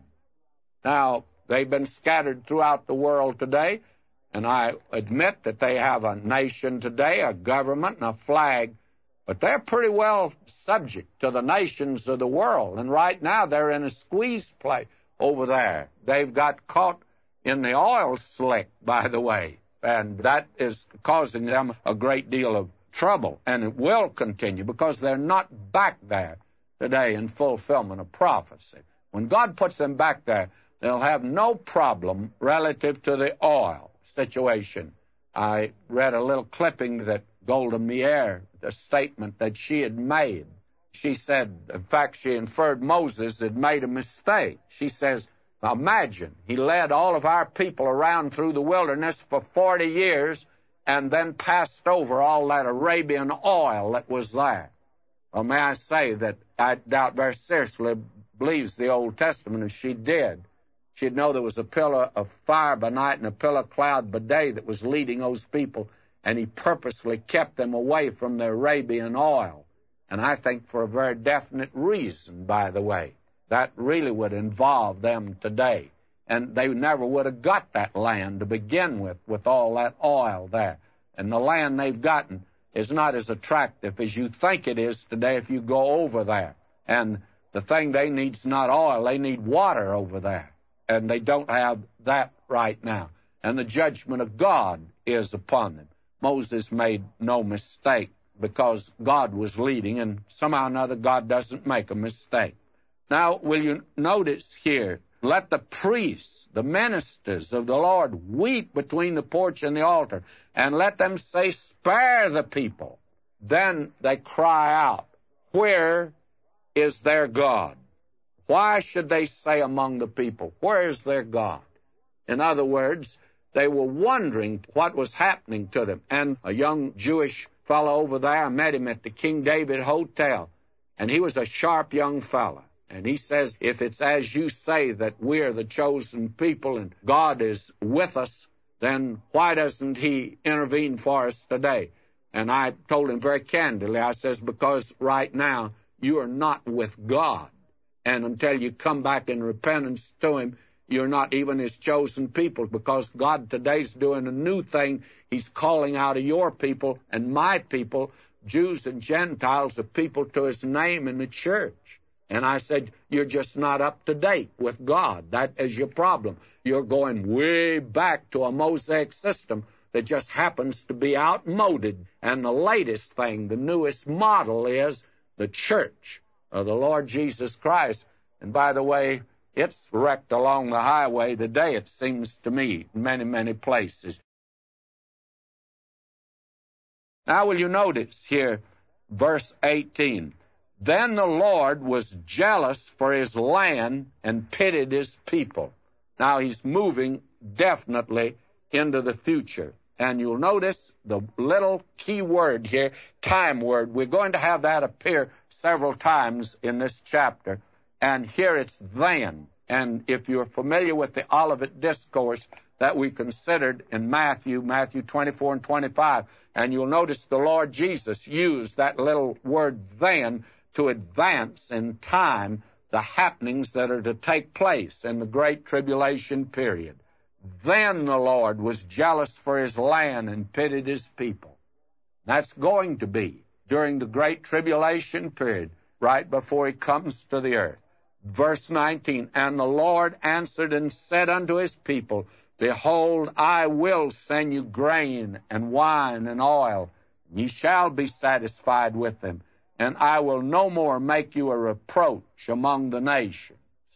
Now, they've been scattered throughout the world today, and I admit that they have a nation today, a government, and a flag, but they're pretty well subject to the nations of the world. And right now they're in a squeeze play over there. They've got caught in the oil slick, by the way, and that is causing them a great deal of trouble, and it will continue because they're not back there today in fulfillment of prophecy. When God puts them back there, they'll have no problem relative to the oil situation. I read a little clipping that Golda Meir, the statement that she had made. She said, in fact, she inferred Moses had made a mistake. She says, imagine, he led all of our people around through the wilderness for forty years and then passed over all that Arabian oil that was there. Well, may I say that I doubt very seriously believes the Old Testament if she did. She'd know there was a pillar of fire by night and a pillar of cloud by day that was leading those people, and he purposely kept them away from the Arabian oil. And I think for a very definite reason, by the way. That really would involve them today. And they never would have got that land to begin with, with all that oil there. And the land they've gotten is not as attractive as you think it is today if you go over there. And the thing they need is not oil, they need water over there. And they don't have that right now. And the judgment of God is upon them. Moses made no mistake because God was leading, and somehow or another God doesn't make a mistake. Now, will you notice here, let the priests, the ministers of the Lord, weep between the porch and the altar, and let them say, spare the people. Then they cry out, where is their God? Why should they say among the people, where is their God? In other words, they were wondering what was happening to them. And a young Jewish fellow over there, I met him at the King David Hotel, and he was a sharp young fellow. And he says, if it's as you say that we're the chosen people and God is with us, then why doesn't he intervene for us today? And I told him very candidly, I says, because right now you are not with God. And until you come back in repentance to him, you're not even his chosen people, because God today's doing a new thing. He's calling out of your people and my people, Jews and Gentiles, the people to his name in the church. And I said, you're just not up to date with God. That is your problem. You're going way back to a Mosaic system that just happens to be outmoded. And the latest thing, the newest model is the church of the Lord Jesus Christ. And by the way, it's wrecked along the highway today, it seems to me, in many, many places. Now will you notice here, verse eighteen. Then the Lord was jealous for his land and pitied his people. Now he's moving definitely into the future. And you'll notice the little key word here, time word. We're going to have that appear several times in this chapter. And here it's then. And if you're familiar with the Olivet Discourse that we considered in Matthew, Matthew twenty-four and twenty-five, and you'll notice the Lord Jesus used that little word then to advance in time the happenings that are to take place in the Great Tribulation period. Then the Lord was jealous for his land and pitied his people. That's going to be during the Great Tribulation period, right before he comes to the earth. Verse nineteen, and the Lord answered and said unto his people, behold, I will send you grain and wine and oil, and ye shall be satisfied with them, and I will no more make you a reproach among the nations.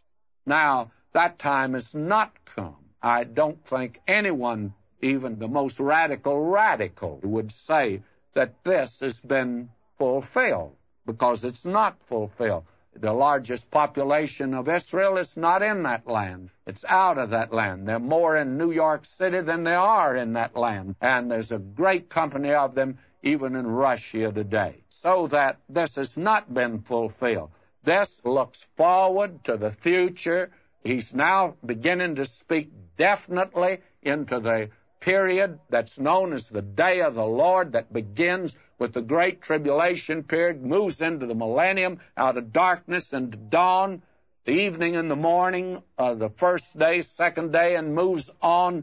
Now, that time is not come. I don't think anyone, even the most radical radical, would say that this has been fulfilled, because it's not fulfilled. The largest population of Israel is not in that land. It's out of that land. There are more in New York City than there are in that land. And there's a great company of them even in Russia today. So that this has not been fulfilled. This looks forward to the future. He's now beginning to speak definitely into the period that's known as the day of the Lord, that begins with the Great Tribulation period, moves into the millennium, out of darkness into dawn, the evening and the morning of the first day, second day, and moves on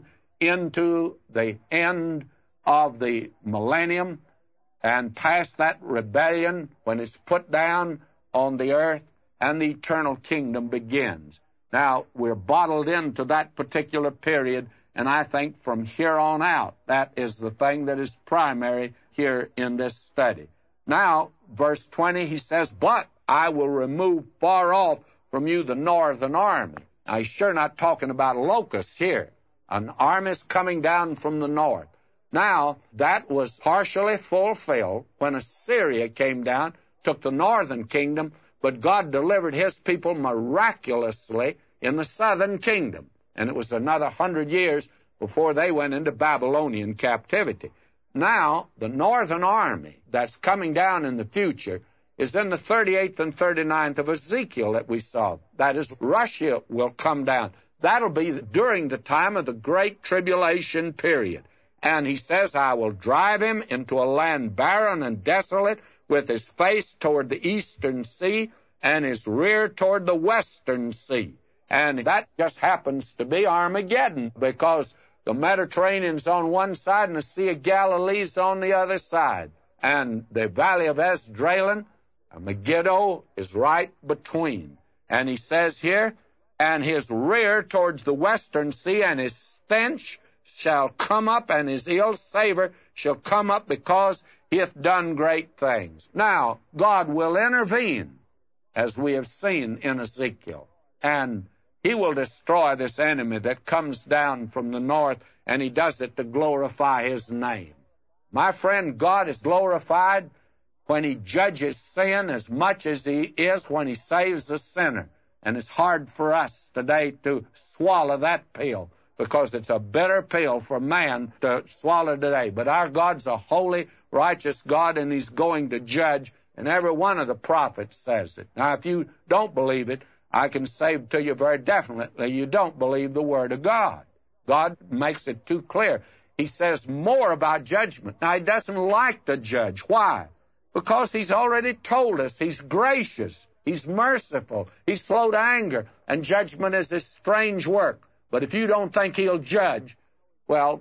into the end of the millennium, and past that rebellion, when it's put down on the earth, and the eternal kingdom begins. Now, we're bottled into that particular period, and I think from here on out, that is the thing that is primary here in this study. Now, verse twenty, he says, but I will remove far off from you the northern army. Now, he's sure not talking about locusts here. An army is coming down from the north. Now, that was partially fulfilled when Assyria came down, took the northern kingdom, but God delivered his people miraculously in the southern kingdom. And it was another hundred years before they went into Babylonian captivity. Now, the northern army that's coming down in the future is in the thirty-eighth and thirty-ninth of Ezekiel that we saw. That is, Russia will come down. That'll be during the time of the Great Tribulation period. And he says, I will drive him into a land barren and desolate, with his face toward the eastern sea and his rear toward the western sea. And that just happens to be Armageddon, because the Mediterranean's on one side and the Sea of Galilee's on the other side. And the Valley of Esdraelon, Megiddo, is right between. And he says here, and his rear towards the western sea, and his stench shall come up, and his ill savor shall come up, because he hath done great things. Now, God will intervene, as we have seen in Ezekiel, and he will destroy this enemy that comes down from the north, and he does it to glorify his name. My friend, God is glorified when he judges sin as much as he is when he saves the sinner. And it's hard for us today to swallow that pill, because it's a bitter pill for man to swallow today. But our God's a holy, righteous God, and he's going to judge, and every one of the prophets says it. Now, if you don't believe it, I can say to you very definitely, you don't believe the Word of God. God makes it too clear. He says more about judgment. Now, he doesn't like to judge. Why? Because he's already told us he's gracious, he's merciful, he's slow to anger, and judgment is his strange work. But if you don't think he'll judge, well,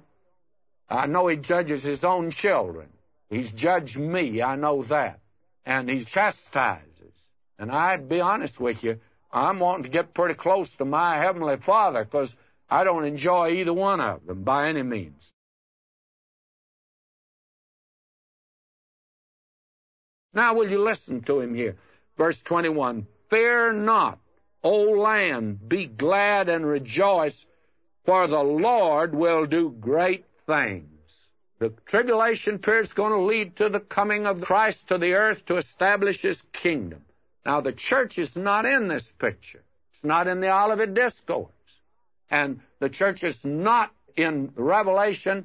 I know he judges his own children. He's judged me, I know that. And he chastises. And I'd be honest with you, I'm wanting to get pretty close to my Heavenly Father, because I don't enjoy either one of them by any means. Now, will you listen to him here? Verse twenty-one, fear not, O land, be glad and rejoice, for the Lord will do great things. The tribulation period is going to lead to the coming of Christ to the earth to establish his kingdom. Now, the church is not in this picture. It's not in the Olivet Discourse. And the church is not in Revelation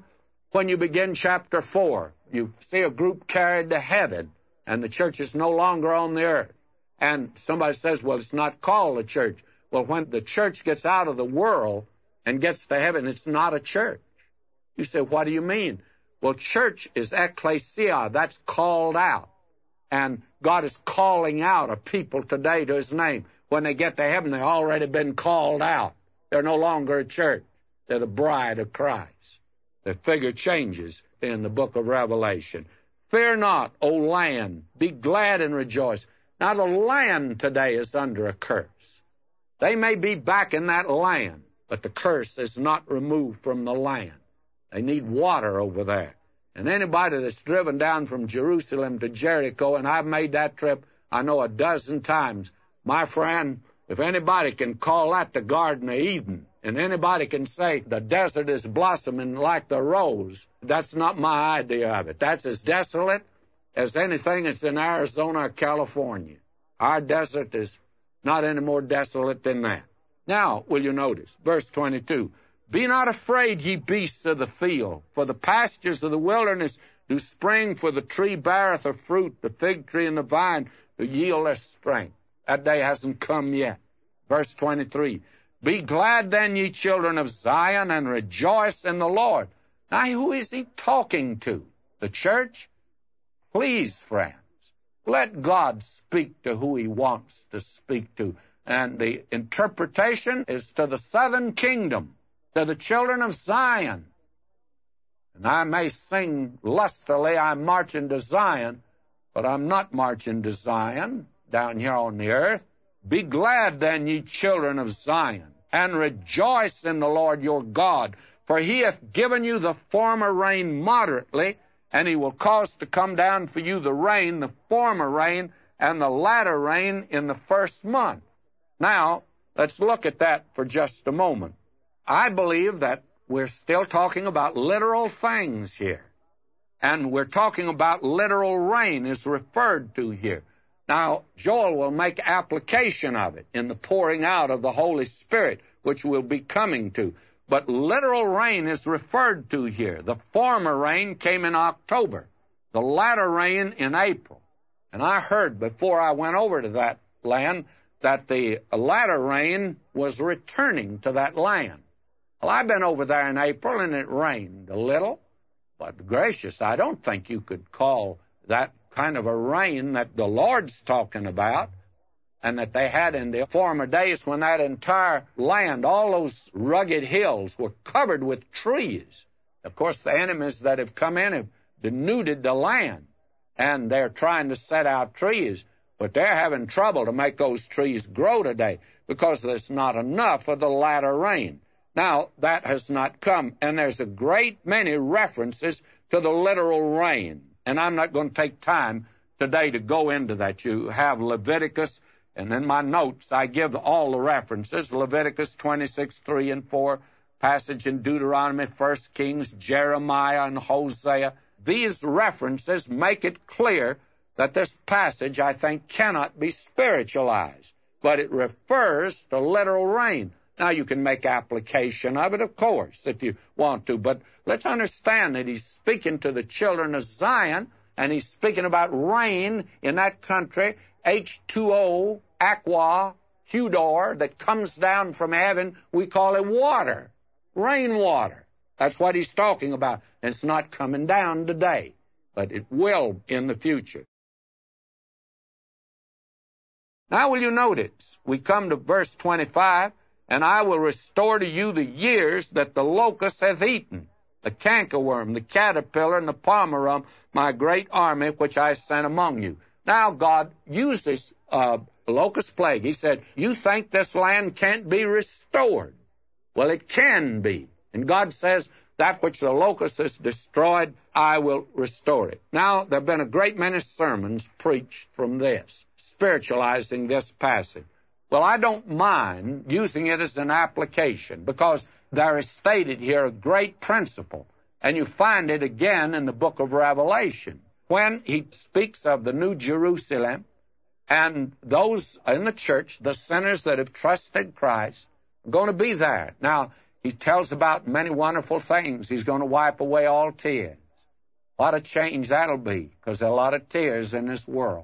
When you begin chapter four, you see a group carried to heaven, and the church is no longer on the earth. And somebody says, well, it's not called a church. Well, when the church gets out of the world and gets to heaven, it's not a church. You say, what do you mean? Well, church is ecclesia. That's called out. And God is calling out a people today to His name. When they get to heaven, they've already been called out. They're no longer a church. They're the bride of Christ. The figure changes in the book of Revelation. Fear not, O land. Be glad and rejoice. Now, the land today is under a curse. They may be back in that land, but the curse is not removed from the land. They need water over there. And anybody that's driven down from Jerusalem to Jericho, and I've made that trip, I know, a dozen times, my friend, if anybody can call that the Garden of Eden, and anybody can say the desert is blossoming like the rose, that's not my idea of it. That's as desolate as anything that's in Arizona or California. Our desert is not any more desolate than that. Now, will you notice, verse twenty-two, be not afraid, ye beasts of the field, for the pastures of the wilderness do spring, for the tree beareth her fruit, the fig tree and the vine do yield their strength. That day hasn't come yet. Verse twenty-three, be glad then, ye children of Zion, and rejoice in the Lord. Now, who is he talking to? The church? Please, friends, let God speak to who He wants to speak to. And the interpretation is to the southern kingdom, to the children of Zion. And I may sing lustily, I'm marching to Zion, but I'm not marching to Zion down here on the earth. Be glad then, ye children of Zion, and rejoice in the Lord your God, for He hath given you the former rain moderately, and He will cause to come down for you the rain, the former rain, and the latter rain in the first month. Now, let's look at that for just a moment. I believe that we're still talking about literal things here. And we're talking about literal rain is referred to here. Now, Joel will make application of it in the pouring out of the Holy Spirit, which we'll be coming to. But literal rain is referred to here. The former rain came in October, the latter rain in April. And I heard before I went over to that land that the latter rain was returning to that land. Well, I've been over there in April, and it rained a little. But gracious, I don't think you could call that kind of a rain that the Lord's talking about, and that they had in the former days when that entire land, all those rugged hills, were covered with trees. Of course, the enemies that have come in have denuded the land, and they're trying to set out trees, but they're having trouble to make those trees grow today because there's not enough of the latter rain. Now, that has not come, and there's a great many references to the literal rain, and I'm not going to take time today to go into that. You have Leviticus, and in my notes I give all the references, Leviticus twenty-six, three and four, passage in Deuteronomy, First Kings, Jeremiah, and Hosea. These references make it clear that this passage, I think, cannot be spiritualized, but it refers to literal rain. Now, you can make application of it, of course, if you want to, but let's understand that he's speaking to the children of Zion, and he's speaking about rain in that country, H two O, aqua, hudor, that comes down from heaven. We call it water, rainwater. That's what he's talking about. And it's not coming down today, but it will in the future. Now, will you notice, we come to verse twenty-five, and I will restore to you the years that the locust hath eaten, the cankerworm, the caterpillar, and the palmerum, my great army which I sent among you. Now, God uses uh, locust plague. He said, you think this land can't be restored. Well, it can be. And God says, that which the locust has destroyed, I will restore it. Now, there have been a great many sermons preached from this, spiritualizing this passage. Well, I don't mind using it as an application because there is stated here a great principle, and you find it again in the book of Revelation. When he speaks of the New Jerusalem and those in the church, the sinners that have trusted Christ, are going to be there. Now, he tells about many wonderful things. He's going to wipe away all tears. What a change that'll be, because there are a lot of tears in this world.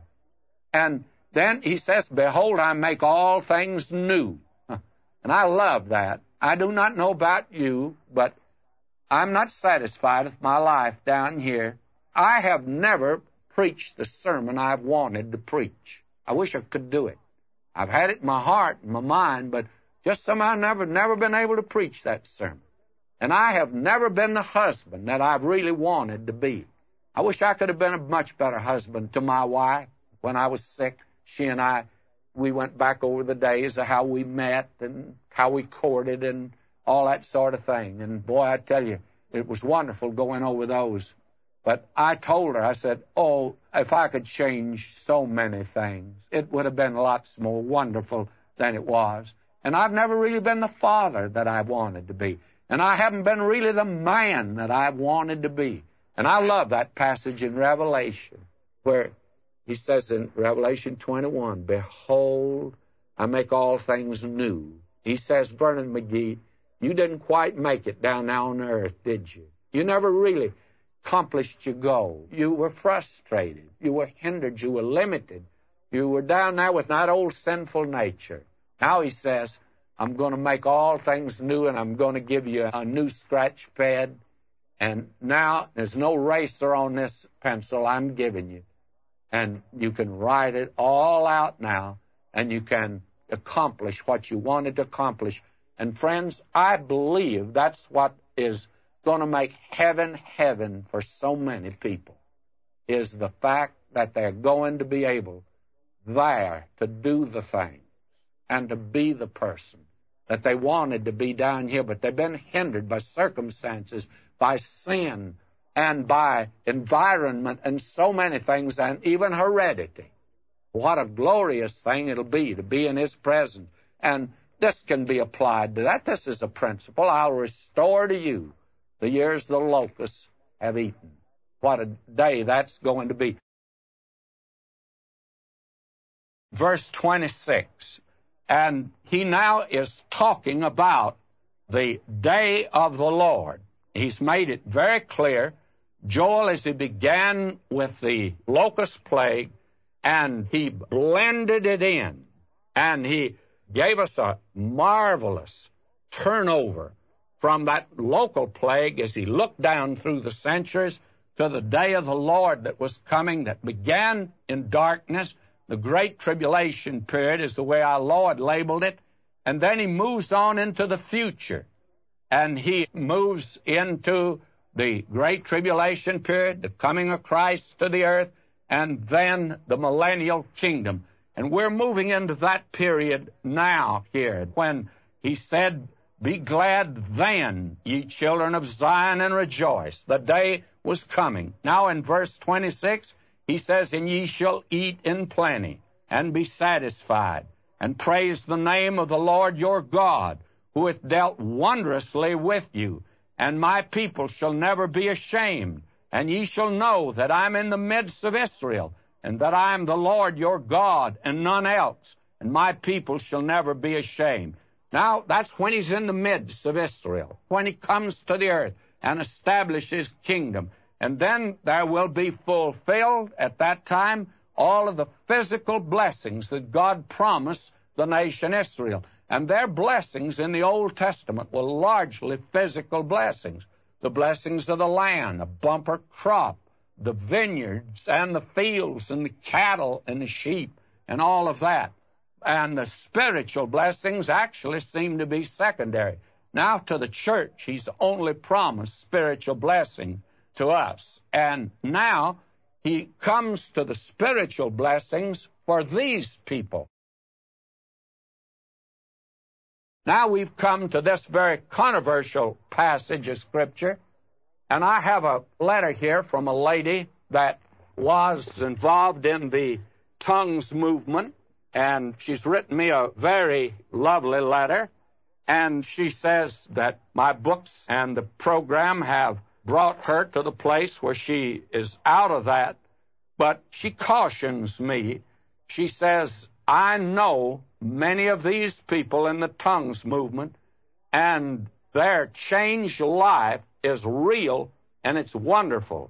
And then he says, behold, I make all things new. And I love that. I do not know about you, but I'm not satisfied with my life down here. I have never preached the sermon I've wanted to preach. I wish I could do it. I've had it in my heart and my mind, but just somehow I've never, never been able to preach that sermon. And I have never been the husband that I've really wanted to be. I wish I could have been a much better husband to my wife when I was sick. She and I, we went back over the days of how we met and how we courted and all that sort of thing. And boy, I tell you, it was wonderful going over those. But I told her, I said, oh, if I could change so many things, it would have been lots more wonderful than it was. And I've never really been the father that I wanted to be. And I haven't been really the man that I've wanted to be. And I love that passage in Revelation where he says in Revelation twenty-one, behold, I make all things new. He says, Vernon McGee, you didn't quite make it down there on earth, did you? You never really accomplished your goal. You were frustrated. You were hindered. You were limited. You were down there with that old sinful nature. Now he says, I'm going to make all things new, and I'm going to give you a new scratch pad. And now there's no eraser on this pencil I'm giving you. And you can write it all out now, and you can accomplish what you wanted to accomplish. And friends, I believe that's what is going to make heaven heaven for so many people, is the fact that they're going to be able there to do the thing and to be the person that they wanted to be down here, but they've been hindered by circumstances, by sin, and by environment, and so many things, and even heredity. What a glorious thing it'll be to be in His presence. And this can be applied to that. This is a principle. I'll restore to you the years the locusts have eaten. What a day that's going to be. Verse twenty-six. And he now is talking about the day of the Lord. He's made it very clear. Joel, as he began with the locust plague, and he blended it in, and he gave us a marvelous turnover from that local plague as he looked down through the centuries to the day of the Lord that was coming, that began in darkness. The Great Tribulation period is the way our Lord labeled it. And then he moves on into the future. And he moves into the Great Tribulation period, the coming of Christ to the earth, and then the millennial kingdom. And we're moving into that period now here, when he said, be glad then, ye children of Zion, and rejoice. The day was coming. Now in verse twenty-six, he says, and ye shall eat in plenty, and be satisfied, and praise the name of the Lord your God, who hath dealt wondrously with you. And my people shall never be ashamed. And ye shall know that I am in the midst of Israel, and that I am the Lord your God, and none else. And my people shall never be ashamed. Now, that's when he's in the midst of Israel, when he comes to the earth and establishes his kingdom. And then there will be fulfilled at that time all of the physical blessings that God promised the nation Israel. And their blessings in the Old Testament were largely physical blessings. The blessings of the land, a bumper crop, the vineyards and the fields and the cattle and the sheep and all of that. And the spiritual blessings actually seem to be secondary. Now to the church, he's only promised spiritual blessing to us. And now he comes to the spiritual blessings for these people. Now we've come to this very controversial passage of Scripture, and I have a letter here from a lady that was involved in the tongues movement, and she's written me a very lovely letter, and she says that my books and the program have brought her to the place where she is out of that, but she cautions me. She says, I know many of these people in the tongues movement, and their changed life is real and it's wonderful.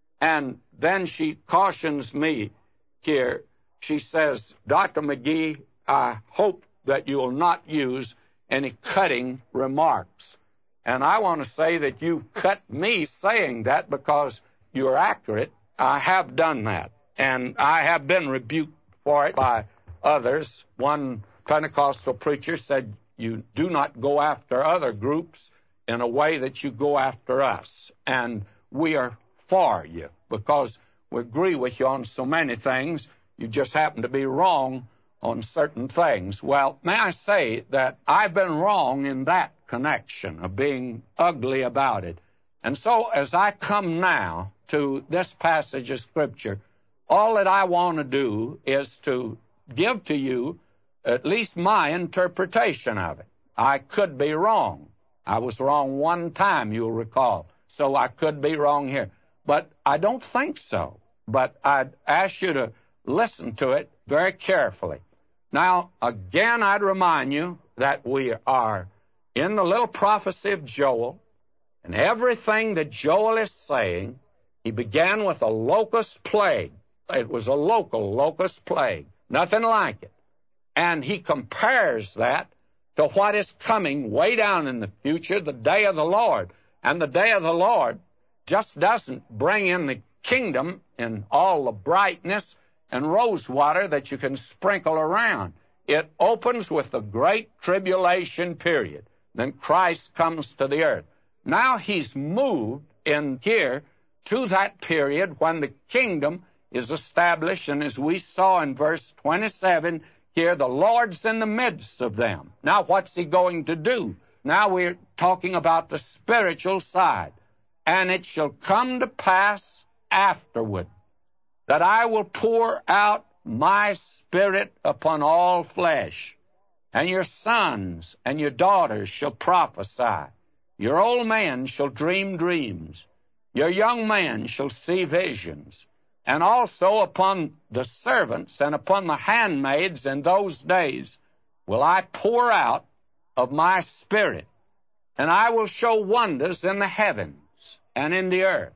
And then she cautions me here. She says, Doctor McGee, I hope that you'll not use any cutting remarks. And I want to say that you've cut me saying that because you're accurate. I have done that. And I have been rebuked for it by others. One Pentecostal preacher said, you do not go after other groups in a way that you go after us. And we are for you because we agree with you on so many things. You just happen to be wrong on certain things. Well, may I say that I've been wrong in that connection of being ugly about it. And so as I come now to this passage of Scripture, all that I want to do is to give to you at least my interpretation of it. I could be wrong. I was wrong one time, you'll recall. So I could be wrong here. But I don't think so. But I'd ask you to listen to it very carefully. Now, again, I'd remind you that we are in the little prophecy of Joel, and everything that Joel is saying, he began with a locust plague. It was a local locust plague, nothing like it. And he compares that to what is coming way down in the future, the day of the Lord. And the day of the Lord just doesn't bring in the kingdom in all the brightness and rose water that you can sprinkle around. It opens with the great tribulation period. Then Christ comes to the earth. Now he's moved in here to that period when the kingdom is established, and as we saw in verse twenty-seven here, the Lord's in the midst of them. Now what's he going to do? Now we're talking about the spiritual side. And it shall come to pass afterward that I will pour out my Spirit upon all flesh, and your sons and your daughters shall prophesy. Your old man shall dream dreams. Your young man shall see visions. And also upon the servants and upon the handmaids in those days will I pour out of my Spirit, and I will show wonders in the heavens and in the earth,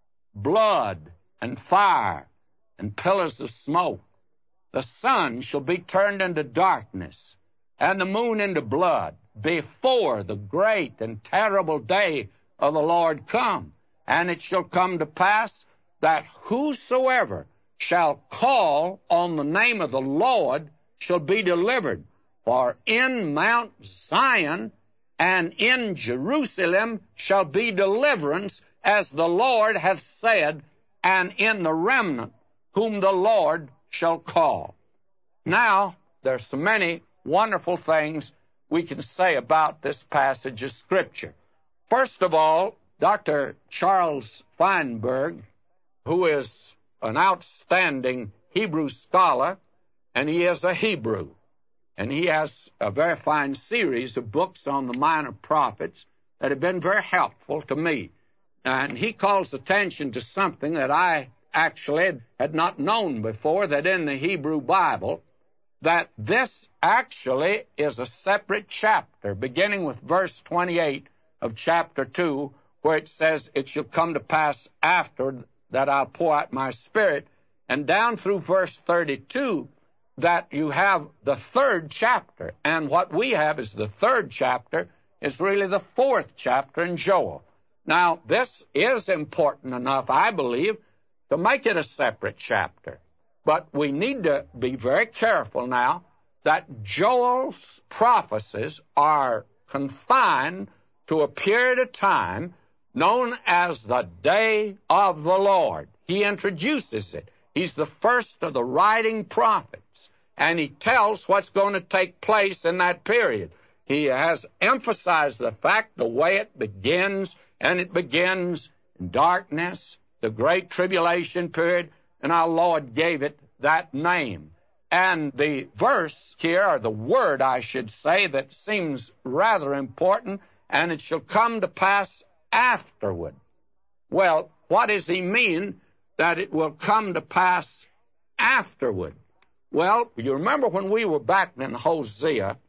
blood and fire and pillars of smoke. The sun shall be turned into darkness, and the moon into blood, before the great and terrible day of the Lord come. And it shall come to pass that whosoever shall call on the name of the Lord shall be delivered. For in Mount Zion and in Jerusalem shall be deliverance, as the Lord hath said, and in the remnant whom the Lord shall call. Now, there's so many wonderful things we can say about this passage of Scripture. First of all, Doctor Charles Feinberg, who is an outstanding Hebrew scholar, and he is a Hebrew. And he has a very fine series of books on the minor prophets that have been very helpful to me. And he calls attention to something that I actually had not known before, that in the Hebrew Bible, that this actually is a separate chapter, beginning with verse twenty-eight of chapter two, where it says, it shall come to pass after that I'll pour out my Spirit, and down through verse thirty-two, that you have the third chapter. And what we have is the third chapter is really the fourth chapter in Joel. Now, this is important enough, I believe, to make it a separate chapter. But we need to be very careful now that Joel's prophecies are confined to a period of time known as the day of the Lord. He introduces it. He's the first of the writing prophets, and he tells what's going to take place in that period. He has emphasized the fact the way it begins, and it begins in darkness, the great tribulation period, and our Lord gave it that name. And the verse here, or the word, I should say, that seems rather important, and it shall come to pass afterward. Well, what does he mean that it will come to pass afterward? Well, you remember when we were back in Hosea,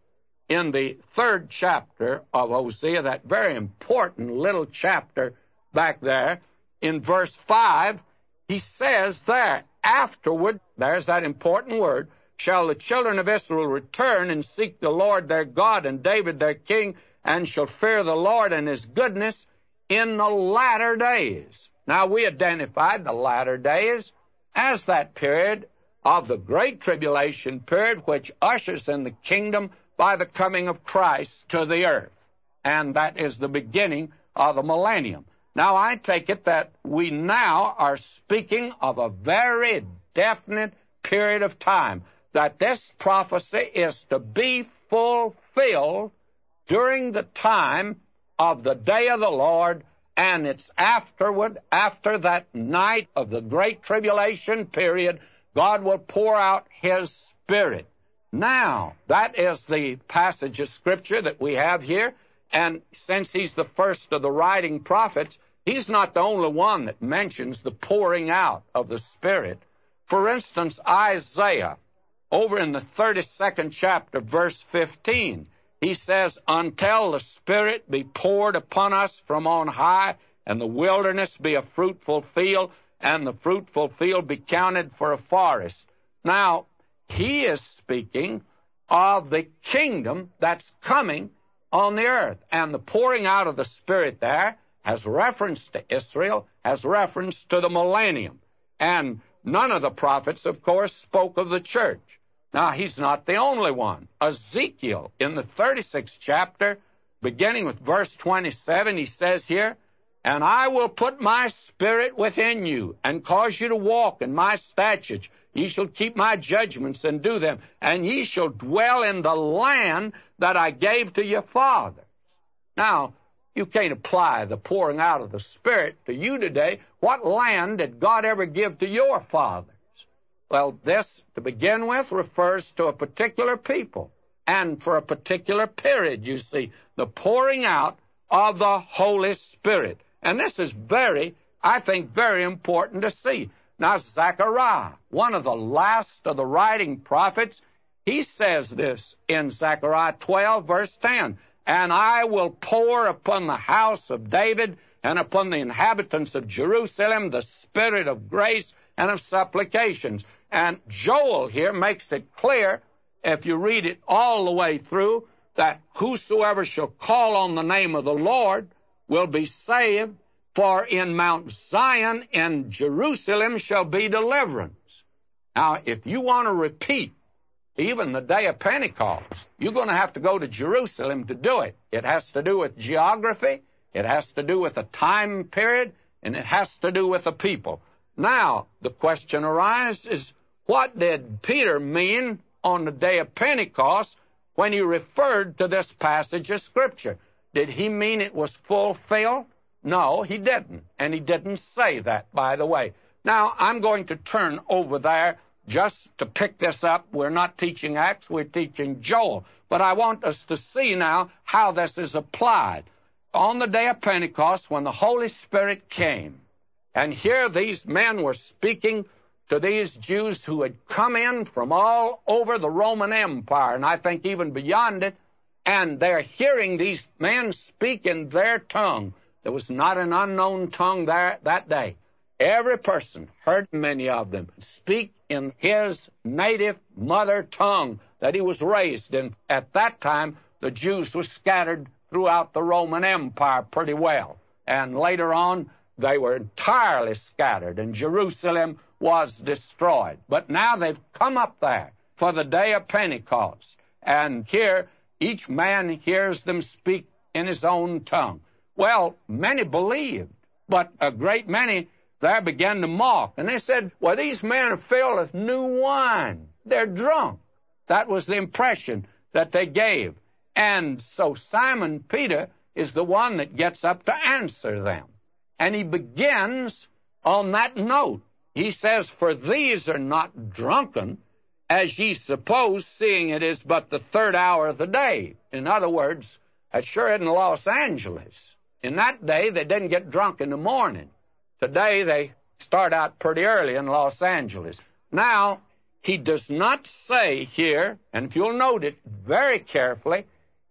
in the third chapter of Hosea, that very important little chapter back there, in verse five, he says there, afterward, there's that important word, shall the children of Israel return and seek the Lord their God and David their king, and shall fear the Lord and his goodness in the latter days. Now, we identified the latter days as that period of the Great Tribulation period, which ushers in the kingdom by the coming of Christ to the earth. And that is the beginning of the millennium. Now, I take it that we now are speaking of a very definite period of time, that this prophecy is to be fulfilled during the time of the day of the Lord, and it's afterward, after that night of the Great Tribulation period, God will pour out His Spirit. Now, that is the passage of Scripture that we have here, and since He's the first of the writing prophets, He's not the only one that mentions the pouring out of the Spirit. For instance, Isaiah, over in the thirty-second chapter, verse fifteen, he says, until the Spirit be poured upon us from on high, and the wilderness be a fruitful field, and the fruitful field be counted for a forest. Now, he is speaking of the kingdom that's coming on the earth. And the pouring out of the Spirit there has reference to Israel, has reference to the millennium. And none of the prophets, of course, spoke of the church. Now, he's not the only one. Ezekiel, in the thirty-sixth chapter, beginning with verse twenty-seven, he says here, and I will put my Spirit within you, and cause you to walk in my statutes. Ye shall keep my judgments and do them, and ye shall dwell in the land that I gave to your fathers. Now, you can't apply the pouring out of the Spirit to you today. What land did God ever give to your fathers? Well, this, to begin with, refers to a particular people, and for a particular period, you see, the pouring out of the Holy Spirit. And this is very, I think, very important to see. Now, Zechariah, one of the last of the writing prophets, he says this in Zechariah twelve, verse ten, and I will pour upon the house of David and upon the inhabitants of Jerusalem the spirit of grace and of supplications. And Joel here makes it clear, if you read it all the way through, that whosoever shall call on the name of the Lord will be saved, for in Mount Zion in Jerusalem shall be deliverance. Now, if you want to repeat even the day of Pentecost, you're going to have to go to Jerusalem to do it. It has to do with geography, it has to do with a time period, and it has to do with the people. Now, the question arises, what did Peter mean on the day of Pentecost when he referred to this passage of Scripture? Did he mean it was fulfilled? No, he didn't. And he didn't say that, by the way. Now, I'm going to turn over there just to pick this up. We're not teaching Acts, we're teaching Joel. But I want us to see now how this is applied. On the day of Pentecost, when the Holy Spirit came, and here these men were speaking to these Jews who had come in from all over the Roman Empire, and I think even beyond it, and they're hearing these men speak in their tongue. There was not an unknown tongue there that day. Every person heard many of them speak in his native mother tongue that he was raised in. At that time, the Jews were scattered throughout the Roman Empire pretty well. And later on, they were entirely scattered, and Jerusalem was destroyed. But now they've come up there for the day of Pentecost. And here, each man hears them speak in his own tongue. Well, many believed, but a great many there began to mock. And they said, well, these men are filled with new wine. They're drunk. That was the impression that they gave. And so Simon Peter is the one that gets up to answer them. And he begins on that note. He says, for these are not drunken, as ye suppose, seeing it is but the third hour of the day. In other words, it sure isn't Los Angeles. In that day, they didn't get drunk in the morning. Today, they start out pretty early in Los Angeles. Now, he does not say here, and if you'll note it very carefully,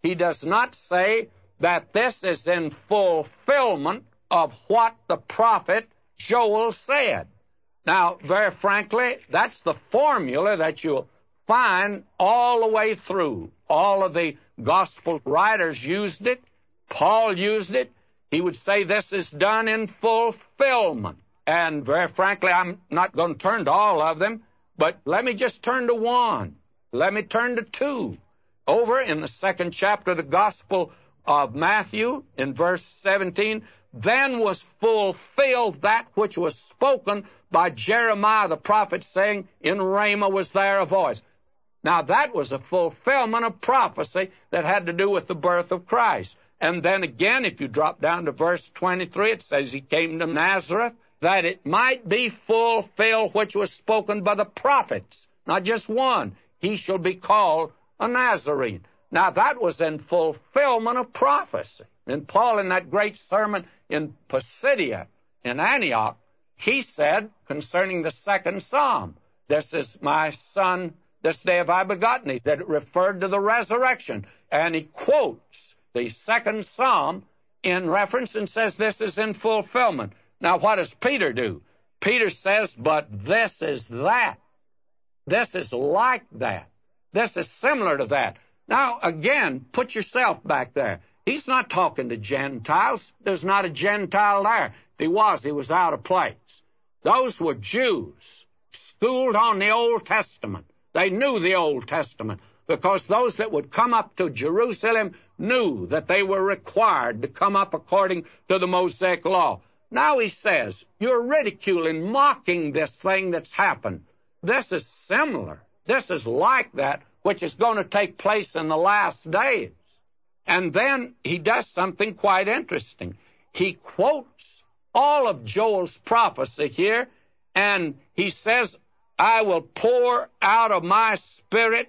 he does not say that this is in fulfillment of what the prophet Joel said. Now, very frankly, that's the formula that you'll find all the way through. All of the gospel writers used it. Paul used it. He would say this is done in fulfillment. And very frankly, I'm not going to turn to all of them, but let me just turn to one. Let me turn to two. Over in the second chapter of the Gospel of Matthew, in verse seventeen, then was fulfilled that which was spoken by Jeremiah the prophet, saying, in Ramah was there a voice. Now, that was a fulfillment of prophecy that had to do with the birth of Christ. And then again, if you drop down to verse twenty-three, it says he came to Nazareth, that it might be fulfilled which was spoken by the prophets. Not just one. He shall be called a Nazarene. Now, that was in fulfillment of prophecy. And Paul, in that great sermon in Pisidia, in Antioch, he said concerning the second psalm, this is my son, this day have I begotten thee, that it referred to the resurrection. And he quotes the second psalm in reference and says this is in fulfillment. Now, what does Peter do? Peter says, but this is that. This is like that. This is similar to that. Now, again, put yourself back there. He's not talking to Gentiles. There's not a Gentile there. If he was, he was out of place. Those were Jews, schooled on the Old Testament. They knew the Old Testament because those that would come up to Jerusalem knew that they were required to come up according to the Mosaic law. Now he says, you're ridiculing, mocking this thing that's happened. This is similar. This is like that, which is going to take place in the last days. And then he does something quite interesting. He quotes all of Joel's prophecy here, and he says, I will pour out of my spirit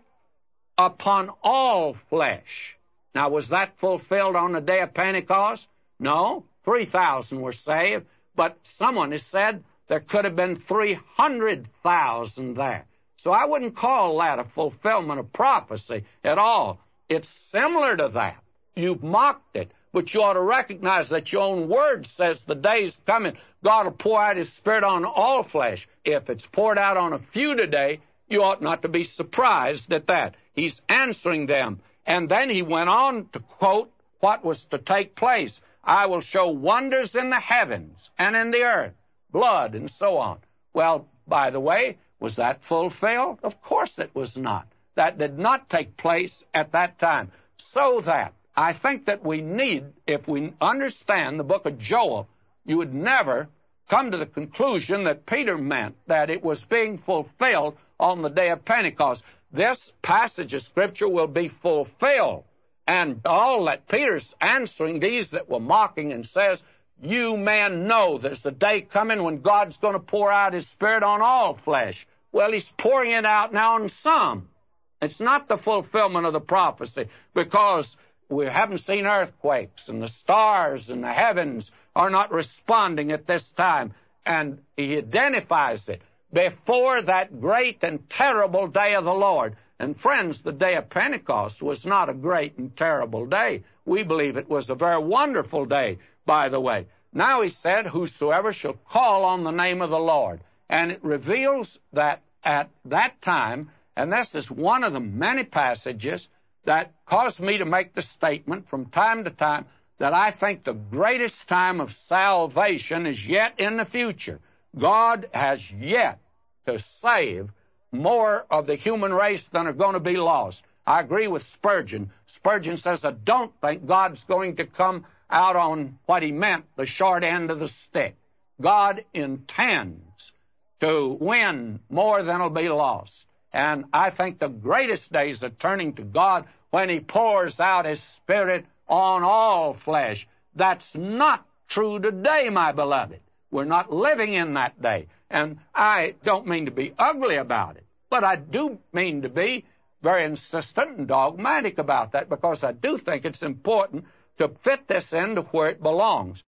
upon all flesh. Now, was that fulfilled on the day of Pentecost? No. three thousand were saved, but someone has said there could have been three hundred thousand there. So I wouldn't call that a fulfillment of prophecy at all. It's similar to that. You've mocked it, but you ought to recognize that your own word says the day's coming. God will pour out his Spirit on all flesh. If it's poured out on a few today, you ought not to be surprised at that. He's answering them. And then he went on to quote what was to take place. I will show wonders in the heavens and in the earth, blood and so on. Well, by the way, was that fulfilled? Of course it was not. That did not take place at that time. So that I think that we need, if we understand the book of Joel, you would never come to the conclusion that Peter meant that it was being fulfilled on the day of Pentecost. This passage of Scripture will be fulfilled. And all that Peter's answering these that were mocking and says, you men know there's a day coming when God's going to pour out his Spirit on all flesh. Well, he's pouring it out now on some. It's not the fulfillment of the prophecy because we haven't seen earthquakes and the stars and the heavens are not responding at this time. And he identifies it before that great and terrible day of the Lord. And friends, the day of Pentecost was not a great and terrible day. We believe it was a very wonderful day, by the way. Now he said, whosoever shall call on the name of the Lord. And it reveals that at that time, and this is one of the many passages that caused me to make the statement from time to time that I think the greatest time of salvation is yet in the future. God has yet to save more of the human race than are going to be lost. I agree with Spurgeon. Spurgeon says, I don't think God's going to come out on what he meant, the short end of the stick. God intends to win more than will be lost. And I think the greatest days are turning to God when he pours out his Spirit on all flesh. That's not true today, my beloved. We're not living in that day. And I don't mean to be ugly about it, but I do mean to be very insistent and dogmatic about that because I do think it's important to fit this into where it belongs.